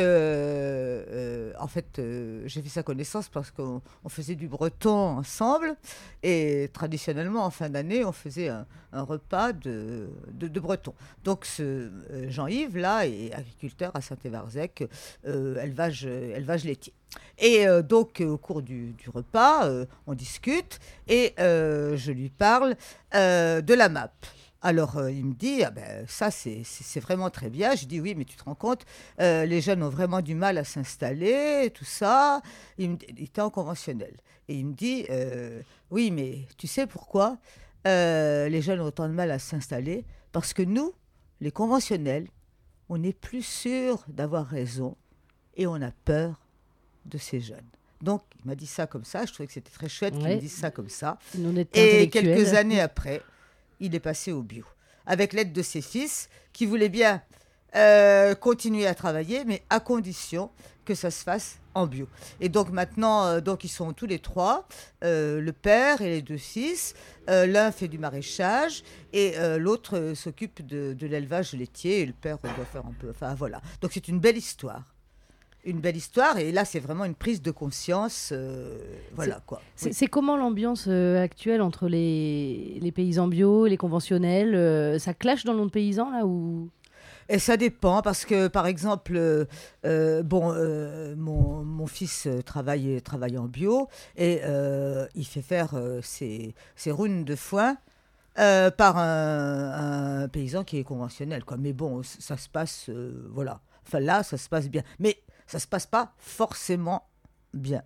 euh, en fait, euh, j'ai fait sa connaissance parce qu'on on faisait du breton ensemble. Et traditionnellement, en fin d'année, on faisait un, un repas de, de, de breton. Donc, ce euh, Jean-Yves, là, est agriculteur à Saint-Évarzec, euh, élevage, élevage laitier. Et euh, donc, euh, au cours du, du repas, euh, on discute et euh, je lui parle euh, de la M A P. Alors, euh, il me dit, ah ben, ça, c'est, c'est, c'est vraiment très bien. Je dis, oui, mais tu te rends compte, euh, les jeunes ont vraiment du mal à s'installer, tout ça. Il, me, il était en conventionnel. Et il me dit, euh, oui, mais tu sais pourquoi euh, les jeunes ont autant de mal à s'installer? Parce que nous, les conventionnels, on n'est plus sûr d'avoir raison et on a peur de ces jeunes. Donc, il m'a dit ça comme ça. Je trouvais que c'était très chouette qu'il Ouais. me dise ça comme ça. Une honnêteté Et intellectuelle. quelques années après, il est passé au bio, avec l'aide de ses fils, qui voulaient bien euh, continuer à travailler, mais à condition que ça se fasse en bio. Et donc maintenant, euh, donc ils sont tous les trois, euh, le père et les deux fils. Euh, l'un fait du maraîchage et euh, l'autre euh, s'occupe de, de l'élevage laitier. Et le père doit faire un peu... Enfin voilà. Donc c'est une belle histoire. une belle histoire. Et là, c'est vraiment une prise de conscience. Euh, voilà, quoi. C'est, Oui. c'est comment l'ambiance euh, actuelle entre les, les paysans bio, les conventionnels euh, Ça clash dans le monde paysan, là ou... Et ça dépend, parce que, par exemple, euh, euh, bon, euh, mon, mon fils euh, travaille, travaille en bio et euh, il fait faire euh, ses, ses runes de foin euh, par un, un paysan qui est conventionnel, quoi. Mais bon, ça se passe, euh, voilà. Enfin, là, ça se passe bien. Mais ça se passe pas forcément bien.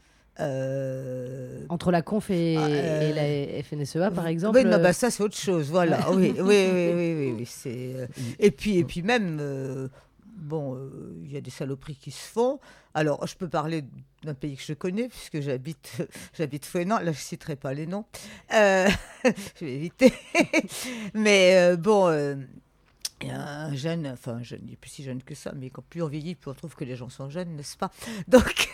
Euh... Entre la conf et, euh... et la F N S E A, par exemple. Oui, non, bah, ça c'est autre chose, voilà. oui, oui, oui, oui, oui, oui, c'est. Euh... Et puis, et puis même, euh... bon, il euh, y a des saloperies qui se font. Alors, je peux parler d'un pays que je connais puisque j'habite, j'habite Fouesnant. Là, je citerai pas les noms. Euh... je vais éviter. Mais euh, bon. Euh... Il y a un jeune, enfin un jeune, il n'est plus si jeune que ça, mais quand plus on vieillit, plus on trouve que les gens sont jeunes, n'est-ce pas? Donc,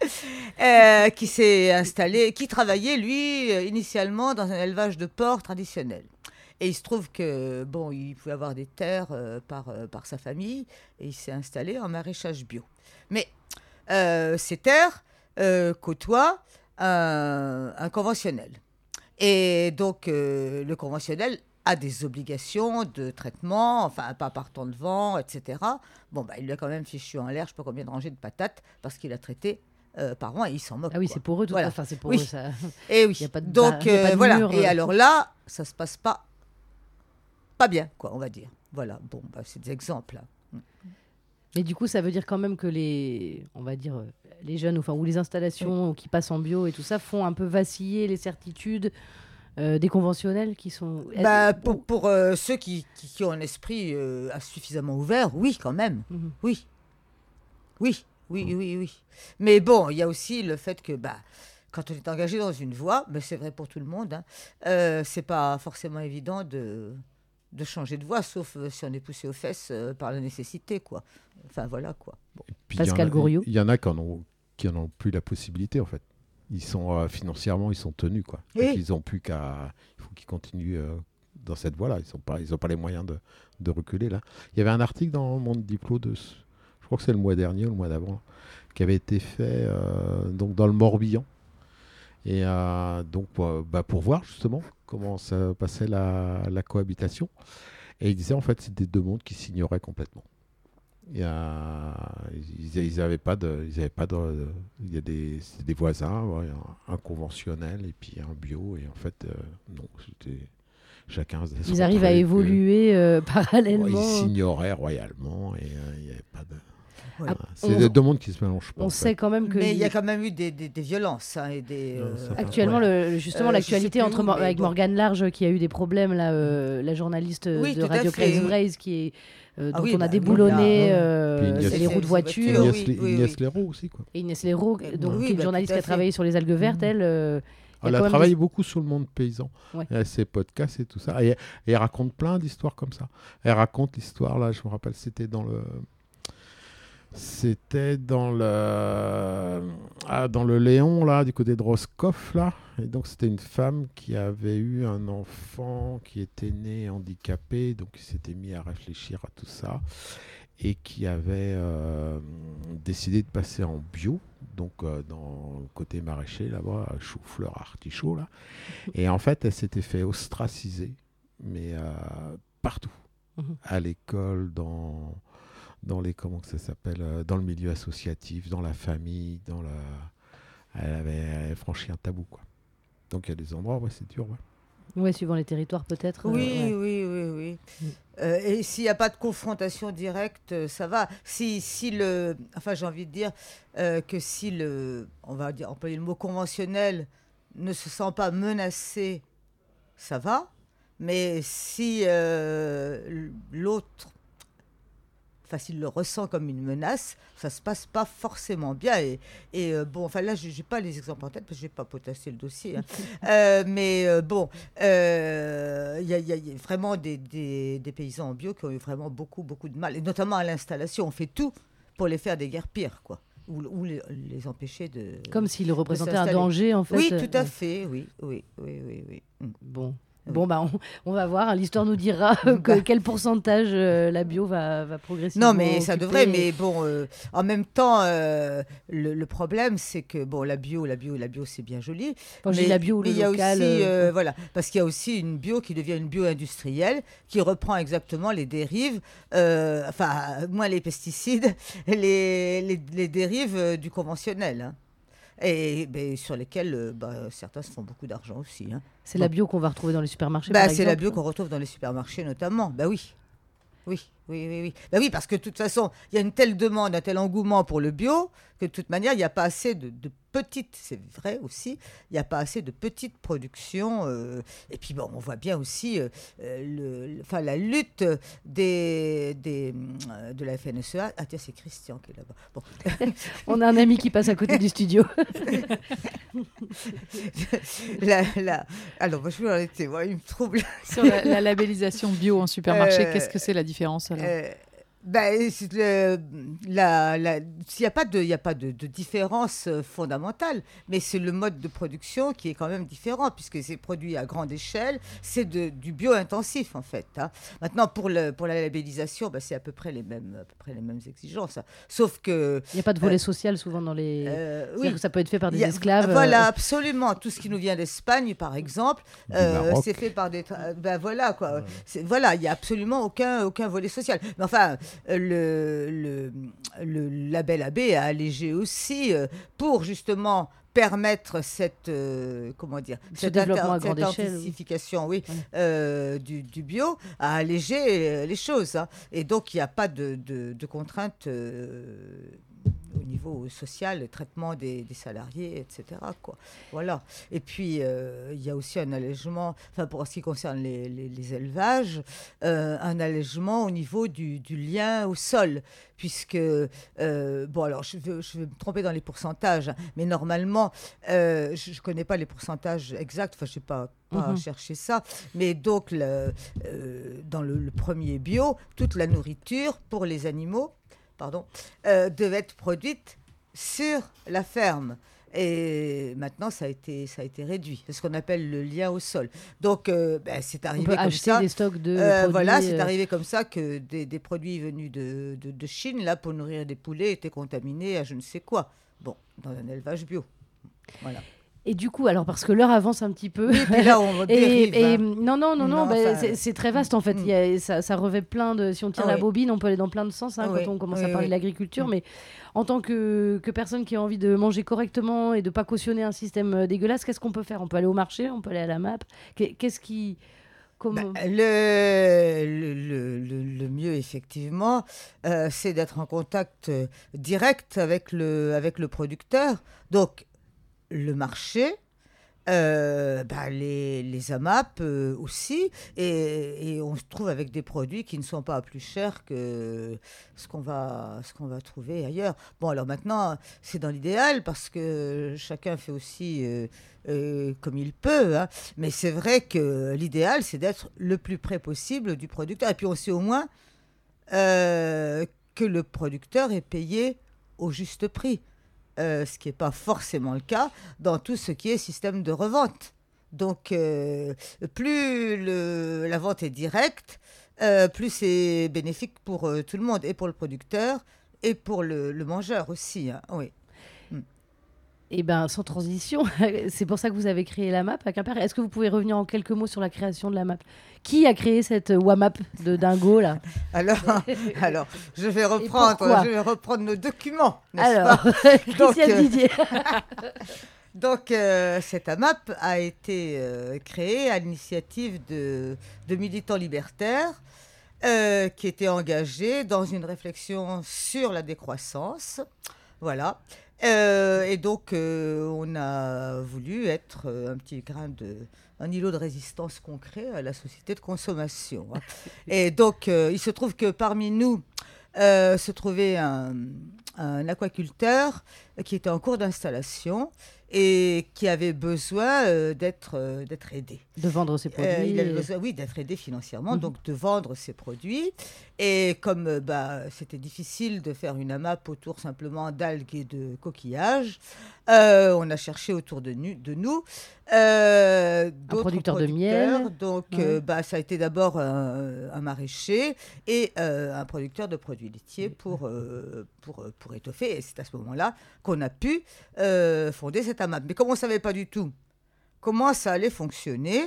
euh, qui s'est installé, qui travaillait, lui, initialement dans un élevage de porcs traditionnel. Et il se trouve que, bon, il pouvait avoir des terres euh, par, euh, par sa famille, et il s'est installé en maraîchage bio. Mais euh, ces terres euh, côtoient un, un conventionnel. Et donc, euh, le conventionnel a des obligations de traitement, enfin, pas par temps de vent, et cetera. Bon, bah, il lui a quand même fichu en l'air, je ne sais pas combien de rangées de patates, parce qu'il a traité euh, par an et il s'en moque. Ah oui, quoi. c'est pour eux, tout voilà. enfin, c'est pour oui. eux, ça. Et oui. Y a pas de Donc, bar... y a pas de euh, voilà. mur, Et euh... alors là, ça ne se passe pas, pas bien, quoi, on va dire. Voilà, bon, bah, c'est des exemples. Là. Mais du coup, ça veut dire quand même que les, on va dire, les jeunes, enfin, ou les installations oui. qui passent en bio et tout ça, font un peu vaciller les certitudes Euh, des conventionnels qui sont... Bah, pour pour euh, ceux qui, qui, qui ont un esprit euh, suffisamment ouvert, oui, quand même. Mm-hmm. Oui. Oui, oui, mm-hmm. oui, oui. Mais bon, il y a aussi le fait que bah, quand on est engagé dans une voie, bah, c'est vrai pour tout le monde, hein, euh, c'est pas forcément évident de, de changer de voie, sauf euh, si on est poussé aux fesses euh, par la nécessité, quoi. Enfin, voilà, quoi. Bon. Pascal Goriot. Il y en a qui en ont, qui en ont plus la possibilité, en fait. Ils sont euh, financièrement, ils sont tenus, quoi. Oui. Donc, ils ont plus qu'à, il faut qu'ils continuent euh, dans cette voie-là. Ils sont pas, ils ont pas les moyens de, de reculer là. Il y avait un article dans Monde Diplo de, je crois que c'est le mois dernier ou le mois d'avant, qui avait été fait euh, donc dans le Morbihan. Et euh, donc euh, bah, pour voir justement comment ça passait la, la cohabitation. Et il disait en fait c'était deux mondes qui s'ignoraient complètement. Il y a, ils, ils avaient pas de, ils avaient pas de, il y a des, des voisins, ouais, un, un conventionnel et puis un bio et en fait euh, non, c'était chacun. Ils arrivent à évoluer que, euh, parallèlement. Ouais, ils s'ignoraient royalement et euh, il y avait pas de. Voilà. Ah, c'est on, deux mondes qui se mélangent pas. On sait fait. Quand même que. Mais il y a quand même eu des, des, des violences hein, et des. Euh, Actuellement, ouais. le, justement, euh, l'actualité entre où, avec bon. Morgane Large qui a eu des problèmes là, euh, la journaliste oui, de Radio Crazy Braze qui est. Euh, ah dont oui, on a bah, déboulonné là, euh, Inès, les roues de voiture. Inès, oui, oui, Inès Leroux aussi. Quoi. Et Inès Leroux, donc, oui, qui est une bah, journaliste qui a travaillé sur les algues vertes, elle. Euh, elle a travaillé des... beaucoup sur le monde paysan. Ouais. Elle a ses podcasts et tout ça. Et, et elle raconte plein d'histoires comme ça. Elle raconte l'histoire, là, je me rappelle, c'était dans le. C'était dans le ah, dans le Léon là du côté de Roscoff là et donc c'était une femme qui avait eu un enfant qui était né handicapé donc il s'était mis à réfléchir à tout ça et qui avait euh, décidé de passer en bio donc euh, dans le côté maraîcher là-bas chou-fleur artichaut là et en fait elle s'était fait ostraciser mais euh, partout mmh. à l'école dans dans les comment que ça s'appelle euh, dans le milieu associatif, dans la famille, dans la elle avait, elle avait franchi un tabou quoi. Donc il y a des endroits ouais c'est dur ouais. Ouais, suivant les territoires peut-être. Oui euh, ouais. oui oui oui. Mm. Euh, et s'il n'y a pas de confrontation directe, ça va. Si si le enfin j'ai envie de dire euh, que si le on va dire employer le mot conventionnel ne se sent pas menacé, ça va. Mais si euh, l'autre Enfin, s'il le ressent comme une menace, ça se passe pas forcément bien. Et, et euh, bon, enfin là, je n'ai pas les exemples en tête parce que je vais pas potasser le dossier. Hein. euh, mais euh, bon, il euh, y, y, y a vraiment des, des, des paysans en bio qui ont eu vraiment beaucoup, beaucoup de mal. Et notamment à l'installation, on fait tout pour les faire déguerpir, quoi. Ou, ou les, les empêcher de. Comme s'ils représentaient un danger, en fait. Oui, tout à fait. Oui, oui, oui, oui, oui. Bon. Bon, bah, on, on va voir. Hein, l'histoire nous dira que, Bah. quel pourcentage euh, la bio va, va progressivement. Non, mais ça occuper. devrait. Mais bon, euh, en même temps, euh, le, le problème, c'est que bon, la bio, la bio, la bio, c'est bien joli. Quand je mais dis la bio ou mais le il y a local, aussi, euh, euh, voilà, parce qu'il y a aussi une bio qui devient une bio industrielle, qui reprend exactement les dérives, euh, enfin, moins les pesticides, les, les, les dérives euh, du conventionnel. Hein. Et ben, sur lesquels euh, bah, certains se font beaucoup d'argent aussi. Hein. c'est Bon. la bio qu'on va retrouver dans les supermarchés. Bah, par c'est la exemple. bio qu'on retrouve dans les supermarchés notamment. Bah oui. Oui, oui, oui, oui. Bah oui, parce que de toute façon, il y a une telle demande, un tel engouement pour le bio, que de toute manière, il n'y a pas assez de, de petites, c'est vrai aussi, il n'y a pas assez de petites productions. euh, et puis bon, on voit bien aussi euh, le, le- enfin, la lutte des, des, euh, de la F N S E A. Ah tiens, c'est Christian qui est là-bas. Bon. On a un ami qui passe à côté du studio. la, la- Alors, moi, je vais arrêter, moi, il me trouble. Sur la, la labellisation bio en supermarché, Euh, qu'est-ce que c'est la différence alors Euh, ben, c'est le- la- la- il n'y a pas de, il y a pas de, de différence euh, fondamentale, mais c'est le mode de production qui est quand même différent, puisque c'est produit à grande échelle, c'est de- du bio-intensif en fait. Hein. Maintenant, pour, le, pour la labellisation, ben, c'est à peu près les mêmes, à peu près les mêmes exigences. Hein. Sauf que... Il n'y a pas de volet Euh, social souvent dans les. euh, C'est-à-dire oui. que ça peut être fait par des Il y a- esclaves. Voilà, euh, absolument. Tout ce qui nous vient d'Espagne, par exemple, Du euh, Maroc. c'est fait par des. tra- Ben voilà, quoi. C'est- Voilà, il n'y a absolument aucun, aucun volet social. Mais enfin, euh, le, le, le label A B a allégé aussi euh, pour justement permettre cette euh, comment dire Ce cette, développement à cette grande échelle, oui. intensification oui Voilà. euh, du, du bio a allégé euh, les choses hein. Et donc il n'y a pas de, de, de contraintes euh, au niveau social, le traitement des, des salariés, et cetera. Quoi. Voilà. Et puis, euh, il y a aussi un allègement, enfin, pour ce qui concerne les, les- les élevages, euh, un allègement au niveau du, du lien au sol, puisque, euh, bon, alors, je vais, je vais me tromper dans les pourcentages, hein, mais normalement, euh, je ne connais pas les pourcentages exacts, enfin, je n'ai pas, pas Mhm. cherché ça, mais donc, le, euh, dans le, le premier bio, toute la nourriture pour les animaux, pardon, euh, devait être produite sur la ferme. Et maintenant, ça a été, ça a été réduit. C'est ce qu'on appelle le lien au sol. Donc, euh, ben, c'est On arrivé peut comme acheter ça. des stocks de. Euh, produits, voilà, c'est euh, arrivé comme ça que des, des produits venus de, de, de Chine, là, pour nourrir des poulets, étaient contaminés à je ne sais quoi. Bon, dans un élevage bio. Voilà. Et du coup, alors parce que l'heure avance un petit peu. Et puis là, on Et, dérive. et- hein. non, non, non, non, Non, bah, enfin, c'est, c'est très vaste en fait. mm. Il y a- ça, ça revêt plein de. Si on tire Ah la oui. bobine, on peut aller dans plein de sens hein, Ah oui, quand on commence oui, à parler oui. de l'agriculture. Mm. Mais en tant que, que personne qui a envie de manger correctement et de pas cautionner un système euh, dégueulasse, qu'est-ce qu'on peut faire? On peut aller au marché, on peut aller à la M A P. Qu'est- Qu'est-ce qui. Comment... Ben, le, le, le- le- le mieux, effectivement, euh, c'est d'être en contact euh, direct avec le, avec le producteur. Donc, le marché, euh, ben, les, les A M A P euh, aussi, et, et on se trouve avec des produits qui ne sont pas plus chers que ce qu'on va, ce qu'on va trouver ailleurs. Bon, alors maintenant, c'est dans l'idéal parce que chacun fait aussi euh, euh, comme il peut, hein. Mais c'est vrai que l'idéal, c'est d'être le plus près possible du producteur. Et puis on sait au moins euh, que le producteur est payé au juste prix. Euh, ce qui n'est pas forcément le cas dans tout ce qui est système de revente. Donc, euh, plus le- la vente est directe, euh, plus c'est bénéfique pour euh, tout le monde, et pour le producteur, et pour le, le mangeur aussi. Hein, oui. Eh bien, sans transition, c'est pour ça que vous avez créé la M A P à Quimper. Est-ce que vous pouvez revenir en quelques mots sur la création de la M A P? Qui a créé cette W A M A P de dingo là? Alors, alors, je vais pourquoi reprendre, je vais reprendre nos documents, n'est-ce Alors, pas? Christiane euh, Didier. Donc, euh, cette A M A P a été euh, créée à l'initiative de, de militants libertaires euh, qui étaient engagés dans une réflexion sur la décroissance. Voilà. Euh, et donc, euh, on a voulu être euh, un petit grain de... un îlot de résistance concret à la société de consommation. Hein. Et donc, euh, il se trouve que parmi nous euh, se trouvait un, un aquaculteur qui était en cours d'installation et qui avait besoin euh, d'être, euh, d'être aidé. De vendre ses produits. Euh, il avait et- besoin, oui, d'être aidé financièrement, Mhm. donc de vendre ses produits. Et comme euh, bah, c'était difficile de faire une AMAP autour simplement d'algues et de coquillages, euh, on a cherché autour de, nu- de nous euh, d'autres producteur de producteurs. miel. Donc, Ouais. euh, bah, ça a été d'abord un, un maraîcher et euh, un producteur de produits laitiers pour, euh, pour, pour étoffer. Et c'est à ce moment-là qu'on a pu euh, fonder cette AMAP. Mais comme on ne savait pas du tout comment ça allait fonctionner,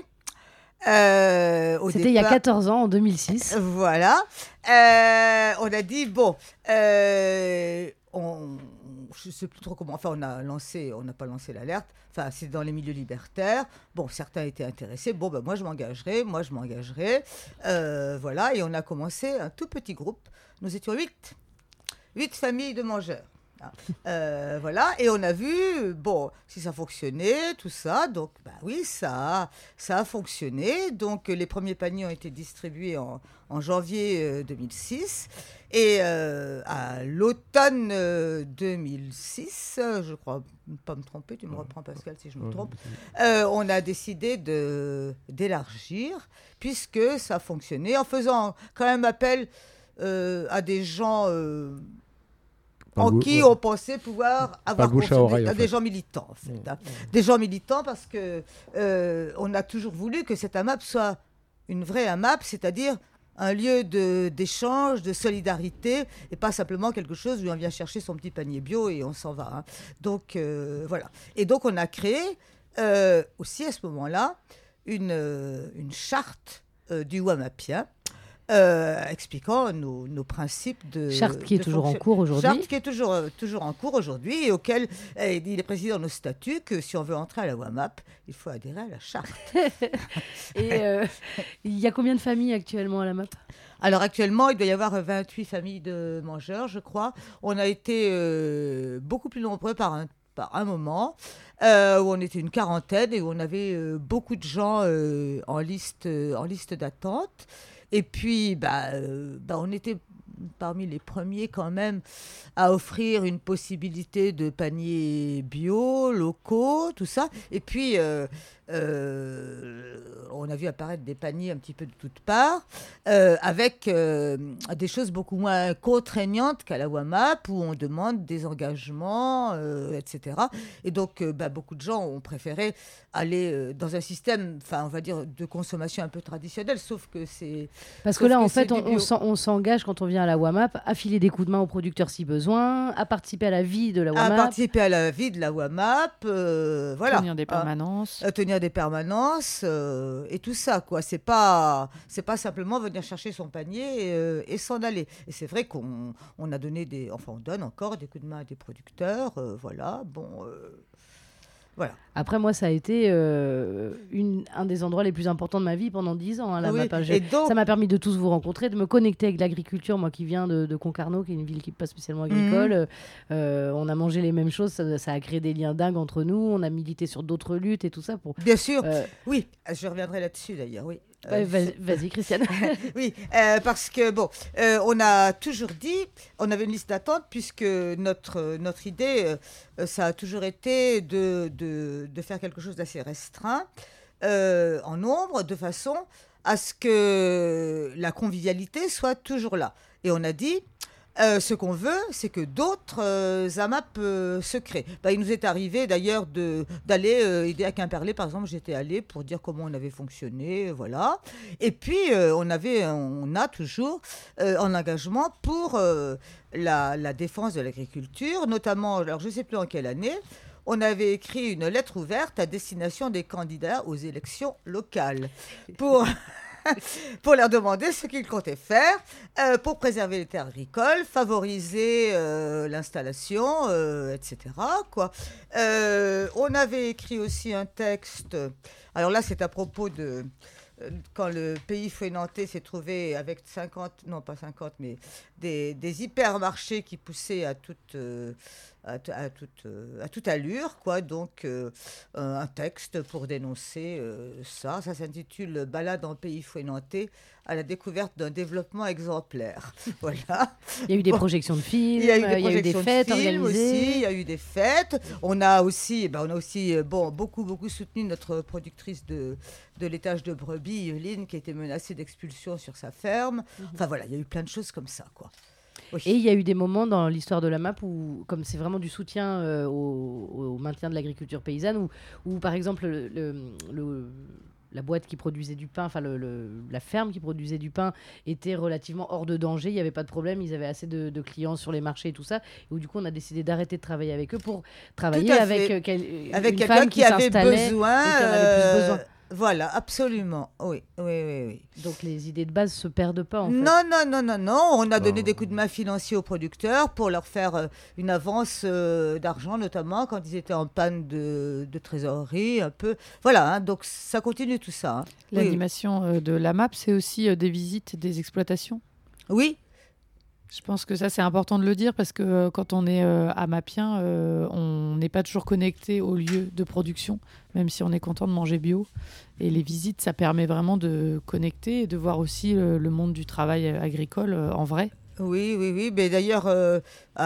euh, au C'était il y a départ- quatorze ans, en deux mille six. Voilà. Euh, on a dit, bon, euh, on, je ne sais plus trop comment, enfin on a lancé, on n'a pas lancé l'alerte, enfin c'est dans les milieux libertaires, bon certains étaient intéressés, bon ben moi je m'engagerai, moi je m'engagerai, euh, voilà, et on a commencé un tout petit groupe, nous étions huit, huit familles de mangeurs. Ah, euh, voilà, et on a vu, bon, si ça fonctionnait, tout ça, donc bah oui, ça a, ça a fonctionné. Donc les premiers paniers ont été distribués en, en janvier euh, deux mille six, et euh, à l'automne euh, deux mille six, euh, je crois pas me tromper, tu me reprends Pascal si je me trompe, euh, on a décidé de, d'élargir, puisque ça fonctionnait, en faisant quand même appel euh, à des gens... euh, Pas en le bou- qui ouais. on pensait pouvoir avoir le bouche à confiance, oreille, des, en des fait. gens militants en fait, Mmh. hein. Des gens militants parce que euh, on a toujours voulu que cette AMAP soit une vraie AMAP, c'est-à-dire un lieu de, d'échange, de solidarité, et pas simplement quelque chose où on vient chercher son petit panier bio et on s'en va, hein. Donc euh, voilà. Et donc on a créé euh, aussi à ce moment-là une, euh, une charte euh, du WAMAPien, euh, expliquant nos, nos principes de Charte qui est de toujours en fonction- cours aujourd'hui. Charte qui est toujours, euh, toujours en cours aujourd'hui et auquel euh, il est précisé dans nos statuts que si on veut entrer à la WAMAP, il faut adhérer à la charte. Et euh, il y a combien de familles actuellement à la map? Alors actuellement, il doit y avoir vingt-huit familles de mangeurs, je crois. On a été euh, beaucoup plus nombreux par un, par un moment, euh, où on était une quarantaine et où on avait euh, beaucoup de gens euh, en liste, euh, en liste d'attente. Et puis, bah, euh, bah, on était parmi les premiers quand même à offrir une possibilité de paniers bio, locaux, tout ça. Et puis, euh, euh, on a vu apparaître des paniers un petit peu de toutes parts, euh, avec euh, des choses beaucoup moins contraignantes qu'à la WAMAP, où on demande des engagements, euh, et cetera. Et donc, euh, bah, beaucoup de gens ont préféré aller euh, dans un système, enfin, on va dire, de consommation un peu traditionnel, sauf que c'est... Parce que sauf là, en c'est fait, du on, on bio. s'en- on s'engage quand on vient à la WAMAP à filer des coups de main aux producteurs si besoin, à participer à la vie de la À WAMAP. participer à la vie de la WAMAP, euh, voilà. Tenir des Ah, permanences. à tenir des permanences euh, et tout ça, quoi. C'est pas, c'est pas simplement venir chercher son panier euh, et s'en aller. Et c'est vrai qu'on on a donné des, enfin on donne encore des coups de main à des producteurs, euh, voilà. Bon, euh, voilà. Après, moi, ça a été euh, une, un des endroits les plus importants de ma vie pendant dix ans, hein, la Oui, map. Hein. et J'ai- donc- Ça m'a permis de tous vous rencontrer, de me connecter avec l'agriculture, moi qui viens de, de Concarneau, qui est une ville qui n'est pas spécialement agricole. Euh, on a mangé les mêmes choses, ça, ça a créé des liens dingues entre nous, on a milité sur d'autres luttes et tout ça. Pour, Bien sûr, euh, oui, je reviendrai là-dessus d'ailleurs, oui. ouais, Euh, vas- Vas-y, Christiane. Oui, euh, parce que bon, euh, on a toujours dit, on avait une liste d'attente puisque notre, notre idée, euh, ça a toujours été de, de, de faire quelque chose d'assez restreint, euh, en nombre, de façon à ce que la convivialité soit toujours là. Et on a dit, euh, ce qu'on veut, c'est que d'autres euh, AMAP euh, se créent. Bah, il nous est arrivé d'ailleurs de, d'aller euh, aider à Quimperlé, par exemple, j'étais allée pour dire comment on avait fonctionné, voilà. Et puis, euh, on, avait, on a toujours euh, un engagement pour euh, la, la défense de l'agriculture, notamment, alors je ne sais plus en quelle année, on avait écrit une lettre ouverte à destination des candidats aux élections locales pour... pour leur demander ce qu'ils comptaient faire euh, pour préserver les terres agricoles, favoriser euh, l'installation, euh, et cetera, quoi. Euh, on avait écrit aussi un texte, alors là c'est à propos de... euh, Quand le pays fouet-nantais s'est trouvé avec cinquante, non pas cinquante, mais des, des hypermarchés qui poussaient à toute, euh, à, t- à toute, euh, à toute allure, quoi. Donc, euh, euh, un texte pour dénoncer euh, ça. Ça s'intitule « Balade en pays fouettanté à la découverte d'un développement exemplaire ». Voilà. Il y a eu des Bon. projections de films, Il y a eu des, euh, il y a eu des projections de fêtes films organisées. aussi, il y a eu des fêtes. On a aussi, eh ben, on a aussi euh, bon, beaucoup, beaucoup soutenu notre productrice de, de l'étage de brebis, Yveline, qui a été menacée d'expulsion sur sa ferme. Enfin voilà, il y a eu plein de choses comme ça, quoi. Oui. Et il y a eu des moments dans l'histoire de la M A P où, comme c'est vraiment du soutien euh, au, au maintien de l'agriculture paysanne, où, où par exemple le, le- le- la boîte qui produisait du pain, enfin le- le- la ferme qui produisait du pain était relativement hors de danger, il n'y avait pas de problème, ils avaient assez de, de clients sur les marchés et tout ça, et où du coup on a décidé d'arrêter de travailler avec eux pour travailler à avec, fait. euh, quel- Avec une quelqu'un femme qui, qui avait s'installait besoin. et qui en avait plus besoin. euh, Voilà, absolument. Oui, oui, oui, oui. Donc les idées de base se perdent pas en fait. Non, non, non, non, non. On a donné Non. des coups de main financiers aux producteurs pour leur faire euh, une avance euh, d'argent, notamment quand ils étaient en panne de, de trésorerie, un peu. Voilà, hein, donc ça continue tout ça. hein. Oui, L'animation euh, de la M A P, c'est aussi euh, des visites des exploitations. Oui, Je pense que ça, c'est important de le dire parce que euh, quand on est euh, amapien, euh, on n'est pas toujours connecté au lieu de production, même si on est content de manger bio. Et les visites, ça permet vraiment de connecter et de voir aussi le, le monde du travail agricole euh, en vrai. oui, oui, oui. Mais d'ailleurs, euh,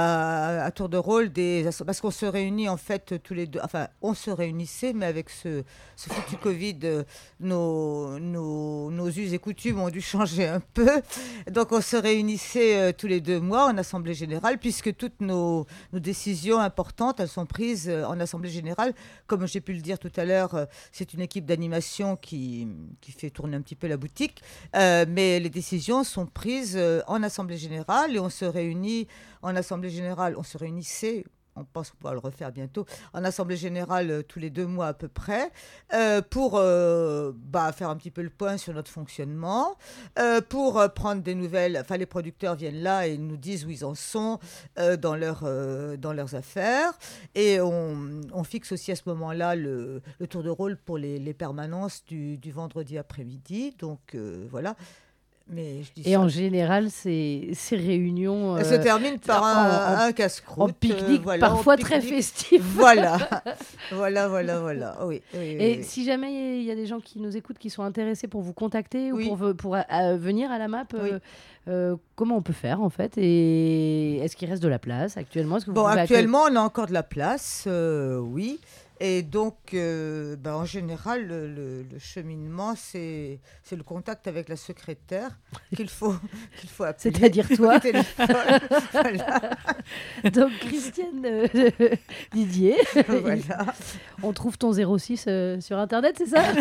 à, à tour de rôle, des, asso- parce qu'on se réunit en fait tous les deux. Enfin, on se réunissait, mais avec ce, ce foutu Covid, euh, nos, nos, nos us et coutumes ont dû changer un peu. Donc, on se réunissait euh, tous les deux mois en assemblée générale, puisque toutes nos, nos décisions importantes, elles sont prises euh, en assemblée générale. Comme j'ai pu le dire tout à l'heure, euh, c'est une équipe d'animation qui, qui fait tourner un petit peu la boutique, euh, mais les décisions sont prises euh, en assemblée générale et on se réunit en assemblée générale, on se réunissait, on pense pouvoir le refaire bientôt, en assemblée générale euh, tous les deux mois à peu près, euh, pour euh, bah, faire un petit peu le point sur notre fonctionnement, euh, pour euh, prendre des nouvelles. Enfin, les producteurs viennent là et nous disent où ils en sont euh, dans, leur, euh, dans leurs affaires. Et on, on fixe aussi à ce moment-là le, le tour de rôle pour les, les permanences du, du vendredi après-midi. Donc euh, voilà. Mais je dis Et ça. en général, ces, ces réunions Elle euh, se termine par en- un, en- un casse-croûte. en pique-nique, euh, voilà, en parfois très pique-nique. festif. Voilà, voilà, voilà, voilà. Oui, oui, oui, Et oui. si jamais il y a des gens qui nous écoutent, qui sont intéressés pour vous contacter Oui. ou pour, ve- pour euh, euh, venir à la M A P, euh, Oui. euh, comment on peut faire en fait? Et est-ce qu'il reste de la place actuellement? Est-ce que vous Bon, pouvez accueillir- actuellement, on a encore de la place, euh, oui. Et donc, euh, ben, en général, le, le- le cheminement, c'est c'est le contact avec la secrétaire qu'il faut, qu'il faut appeler. C'est-à-dire toi. Au téléphone. Voilà. Donc Christiane euh, Didier, Voilà. on trouve ton zéro six euh, sur internet, c'est ça?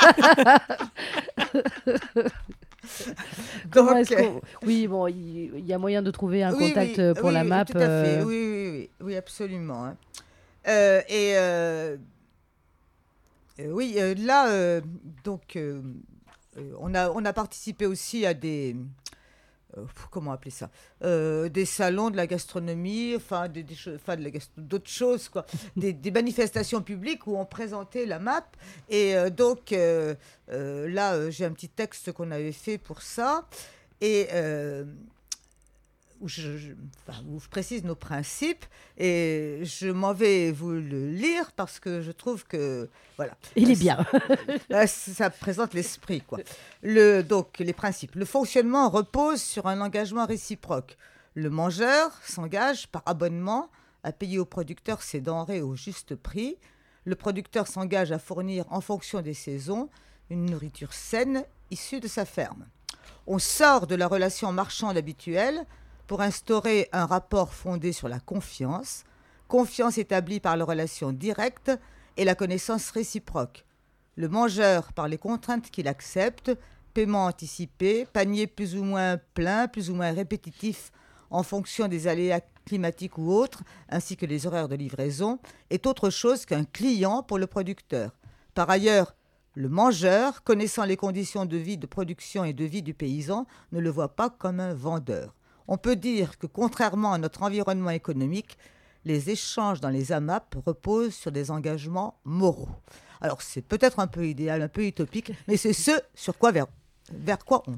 Comment Donc, est-ce qu'on- Oui, bon, il il y, a moyen de trouver un oui, contact oui, euh, pour oui, la oui, M A P. Tout à fait, euh, oui, oui, oui, oui, absolument. hein. Euh, et euh, euh, oui, euh, là, euh, donc, euh, euh, on a, on a participé aussi à des, euh, comment appeler ça, Euh, des salons de la gastronomie, enfin, des, des cho- enfin, de la gastro- d'autres choses, quoi, des, des manifestations publiques où on présentait la M A P. Et euh, donc, euh, euh, là, euh, j'ai un petit texte qu'on avait fait pour ça. Et euh, où je, je- enfin, où je précise nos principes et je m'en vais vous le lire parce que je trouve que voilà. Il est Euh, bien. Là, ça présente l'esprit, quoi. Le, donc, les principes. Le fonctionnement repose sur un engagement réciproque. Le mangeur s'engage par abonnement à payer au producteur ses denrées au juste prix. Le producteur s'engage à fournir, en fonction des saisons, une nourriture saine issue de sa ferme. On sort de la relation marchande habituelle pour instaurer un rapport fondé sur la confiance, confiance établie par la relation directe et la connaissance réciproque. Le mangeur par les contraintes qu'il accepte, paiement anticipé, panier plus ou moins plein, plus ou moins répétitif en fonction des aléas climatiques ou autres, ainsi que les horaires de livraison, est autre chose qu'un client pour le producteur. Par ailleurs, le mangeur, connaissant les conditions de vie, de production et de vie du paysan, ne le voit pas comme un vendeur. On peut dire que, contrairement à notre environnement économique, les échanges dans les A M A P reposent sur des engagements moraux. Alors, c'est peut-être un peu idéal, un peu utopique, mais c'est ce sur quoi vers, vers quoi on tend.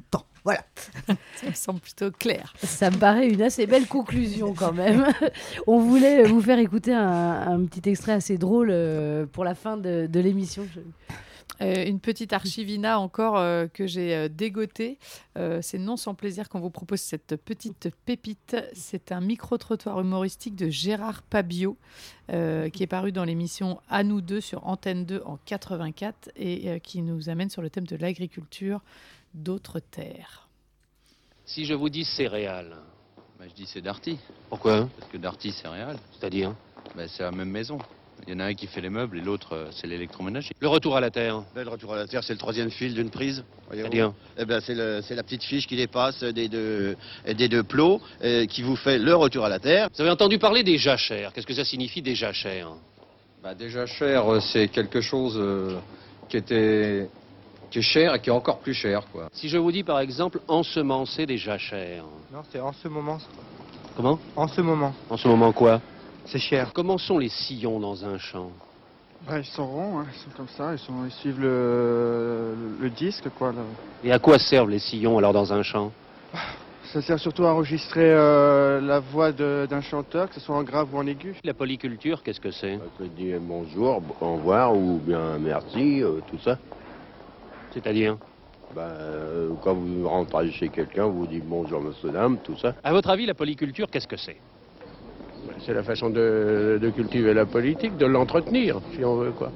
Voilà. Ça me semble plutôt clair. Ça me paraît une assez belle conclusion quand même. On voulait vous faire écouter un, un petit extrait assez drôle euh, pour la fin de, de l'émission. Je... Euh, une petite archivina encore euh, que j'ai euh, dégotée. Euh, c'est non sans plaisir qu'on vous propose cette petite pépite. C'est un micro-trottoir humoristique de Gérard Pabio euh, qui est paru dans l'émission À nous deux sur Antenne deux en quatre-vingt-quatre et euh, qui nous amène sur le thème de l'agriculture d'autres terres. Si je vous dis céréales, Bah, je dis c'est Darty. pourquoi? Parce que Darty céréales, C'est-à-dire bah, c'est la même maison. Il y en a un qui fait les meubles et l'autre euh, c'est l'électroménager. le retour à la terre. Ben, le retour à la terre, c'est le troisième fil d'une prise. voyez-vous. C'est-à-dire Eh ben, c'est, le- c'est la petite fiche qui dépasse des deux, des deux plots euh, qui vous fait le retour à la terre. Vous avez entendu parler des jachères. Qu'est-ce que ça signifie des jachères? Bah déjà cher, euh, c'est quelque chose euh, qui était qui est cher et qui est encore plus cher, quoi. Si je vous dis par exemple ensemencer des jachères. Non, c'est en ce moment. Comment? En ce moment. En ce moment quoi? C'est cher. Comment sont les sillons dans un champ? Ouais, ils sont ronds, hein, ils sont comme ça, ils, sont, ils suivent le, le, le disque, quoi. Là. Et à quoi servent les sillons alors dans un champ? Ça sert surtout à enregistrer euh, la voix de, d'un chanteur, que ce soit en grave ou en aigu. La polyculture, qu'est-ce que c'est? Je dis bonjour, au revoir ou bien merci, euh, tout ça. C'est-à-dire? Ben, euh, quand vous rentrez chez quelqu'un, vous dites bonjour monsieur, dame, tout ça. À votre avis, la polyculture, qu'est-ce que c'est? Ben, c'est la façon de, de cultiver la politique, de l'entretenir, si on veut, quoi.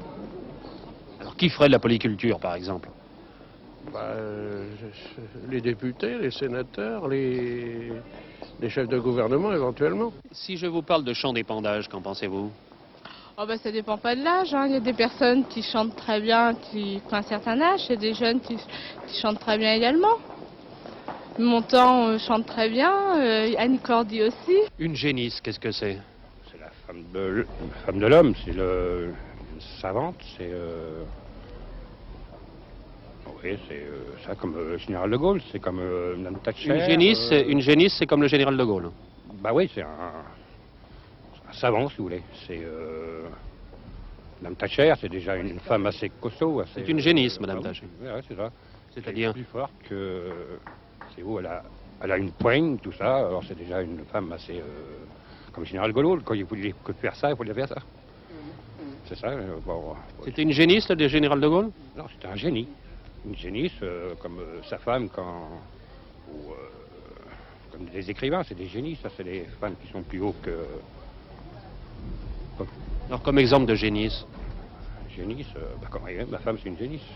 Alors qui ferait de la polyculture par exemple? Ben, euh, je- les députés, les sénateurs, les, les chefs de gouvernement éventuellement. Si je vous parle de chant d'épandage, qu'en pensez-vous? Oh bah ça dépend pas de l'âge, hein. Il y a des personnes qui chantent très bien, qui ont un certain âge, il y a des jeunes qui, qui chantent très bien également. Mon temps euh, chante très bien, euh, Annie Cordy aussi. Une génisse, qu'est-ce que c'est? C'est la femme de, la femme de l'homme, c'est le, une savante, c'est... Euh... Oui, c'est euh, ça comme euh, le général de Gaulle, c'est comme euh, Mme Thatcher. Une génisse, euh, c'est- une génisse, c'est comme le général de Gaulle. Bah oui, c'est un, un savant, si vous voulez. C'est... Euh... Mme Thatcher, c'est déjà une femme assez costaud. Assez, C'est une génisse, euh, Mme ah oui, Thatcher. Oui, ouais, c'est ça. C'est-à-dire? Plus forte que... C'est où elle a, elle a une poigne, tout ça. Alors c'est déjà une femme assez... Euh, comme le général de Gaulle, quand il voulait que faire ça, il fallait faire ça. C'est ça. euh, bon, C'était une génisse, le général de Gaulle? Non, c'était un génie. Une génisse, euh, comme euh, sa femme, quand... Ou, euh, comme les écrivains, c'est des génies, ça, c'est les femmes qui sont plus hauts que... Alors comme exemple de génisse? Génisse, euh, bah, comme elle est, ma femme, c'est une génisse.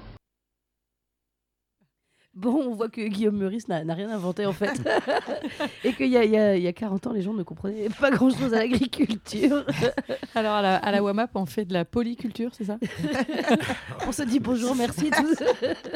Bon, on voit que Guillaume Meurice n'a, n'a rien inventé en fait. Et qu'il y a, il y, a, il y a quarante ans, les gens ne comprenaient pas grand-chose à l'agriculture. Alors à la, à la W A M A P, on fait de la polyculture, c'est ça? On se dit bonjour, merci tous.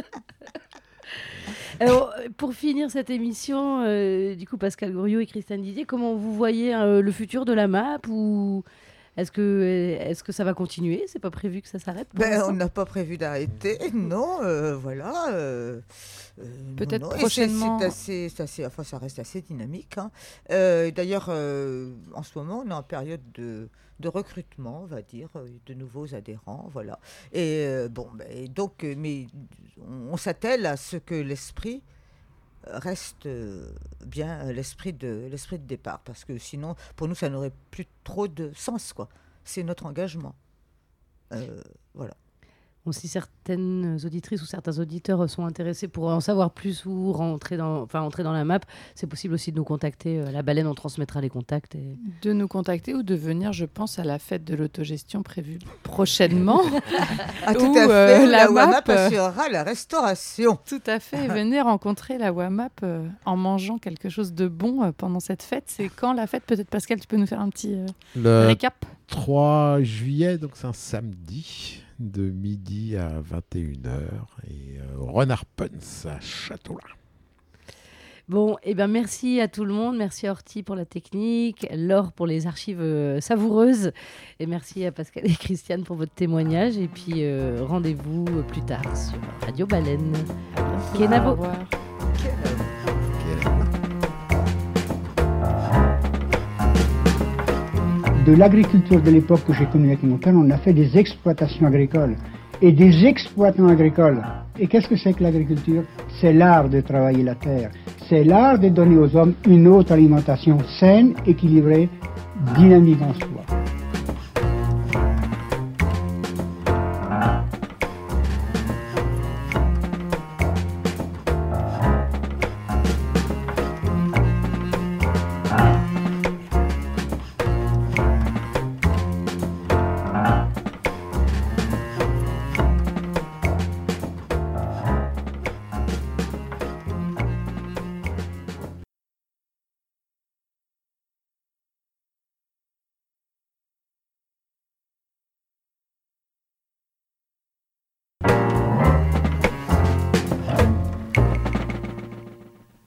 Alors, pour finir cette émission, euh, du coup, Pascal Goriot et Christiane Didier, comment vous voyez euh, le futur de la M A P ou est-ce que, est-ce que ça va continuer? C'est pas prévu que ça s'arrête pour Ben, l'instant on n'a pas prévu d'arrêter, non, euh, voilà. euh, euh, Peut-être non, non. Et prochainement. C'est, c'est assez, c'est assez, enfin, ça reste assez dynamique. Hein. Euh, d'ailleurs, euh, en ce moment, on est en période de, de recrutement, on va dire, euh, de nouveaux adhérents, voilà. Et euh, bon, ben, et donc, euh, mais on, on s'attelle à ce que l'esprit reste euh, bien euh, l'esprit de l'esprit de départ, parce que sinon, pour nous, ça n'aurait plus trop de sens, quoi. C'est notre engagement. Euh, voilà. Bon, si certaines auditrices ou certains auditeurs sont intéressés pour en savoir plus ou rentrer dans, enfin, entrer dans la M A P, c'est possible aussi de nous contacter. La Baleine, on transmettra les contacts. Et... De nous contacter ou de venir, je pense, à la fête de l'autogestion prévue prochainement. Ah, tout où, à fait, euh, la la W A M A P M A P, euh, assurera la restauration. Tout à fait. Et venez rencontrer la W A M A P euh, en mangeant quelque chose de bon euh, pendant cette fête. C'est quand la fête? Peut-être Pascal, tu peux nous faire un petit euh, Le récap? trois juillet, donc c'est un samedi, de midi à vingt et une heures, et euh, au Renard Puns à Châteaulin. Bon, et eh ben merci à tout le monde. Merci à Horty pour la technique, Laure pour les archives euh, savoureuses, et merci à Pascal et Christiane pour votre témoignage. Et puis euh, rendez-vous plus tard sur Radio Baleine. Kenavo. Au revoir. De l'agriculture de l'époque que j'ai connue avec mon père, on a fait des exploitations agricoles. Et des exploitants agricoles Et qu'est-ce que c'est que l'agriculture? C'est l'art de travailler la terre. C'est l'art de donner aux hommes une autre alimentation saine, équilibrée, dynamique en soi.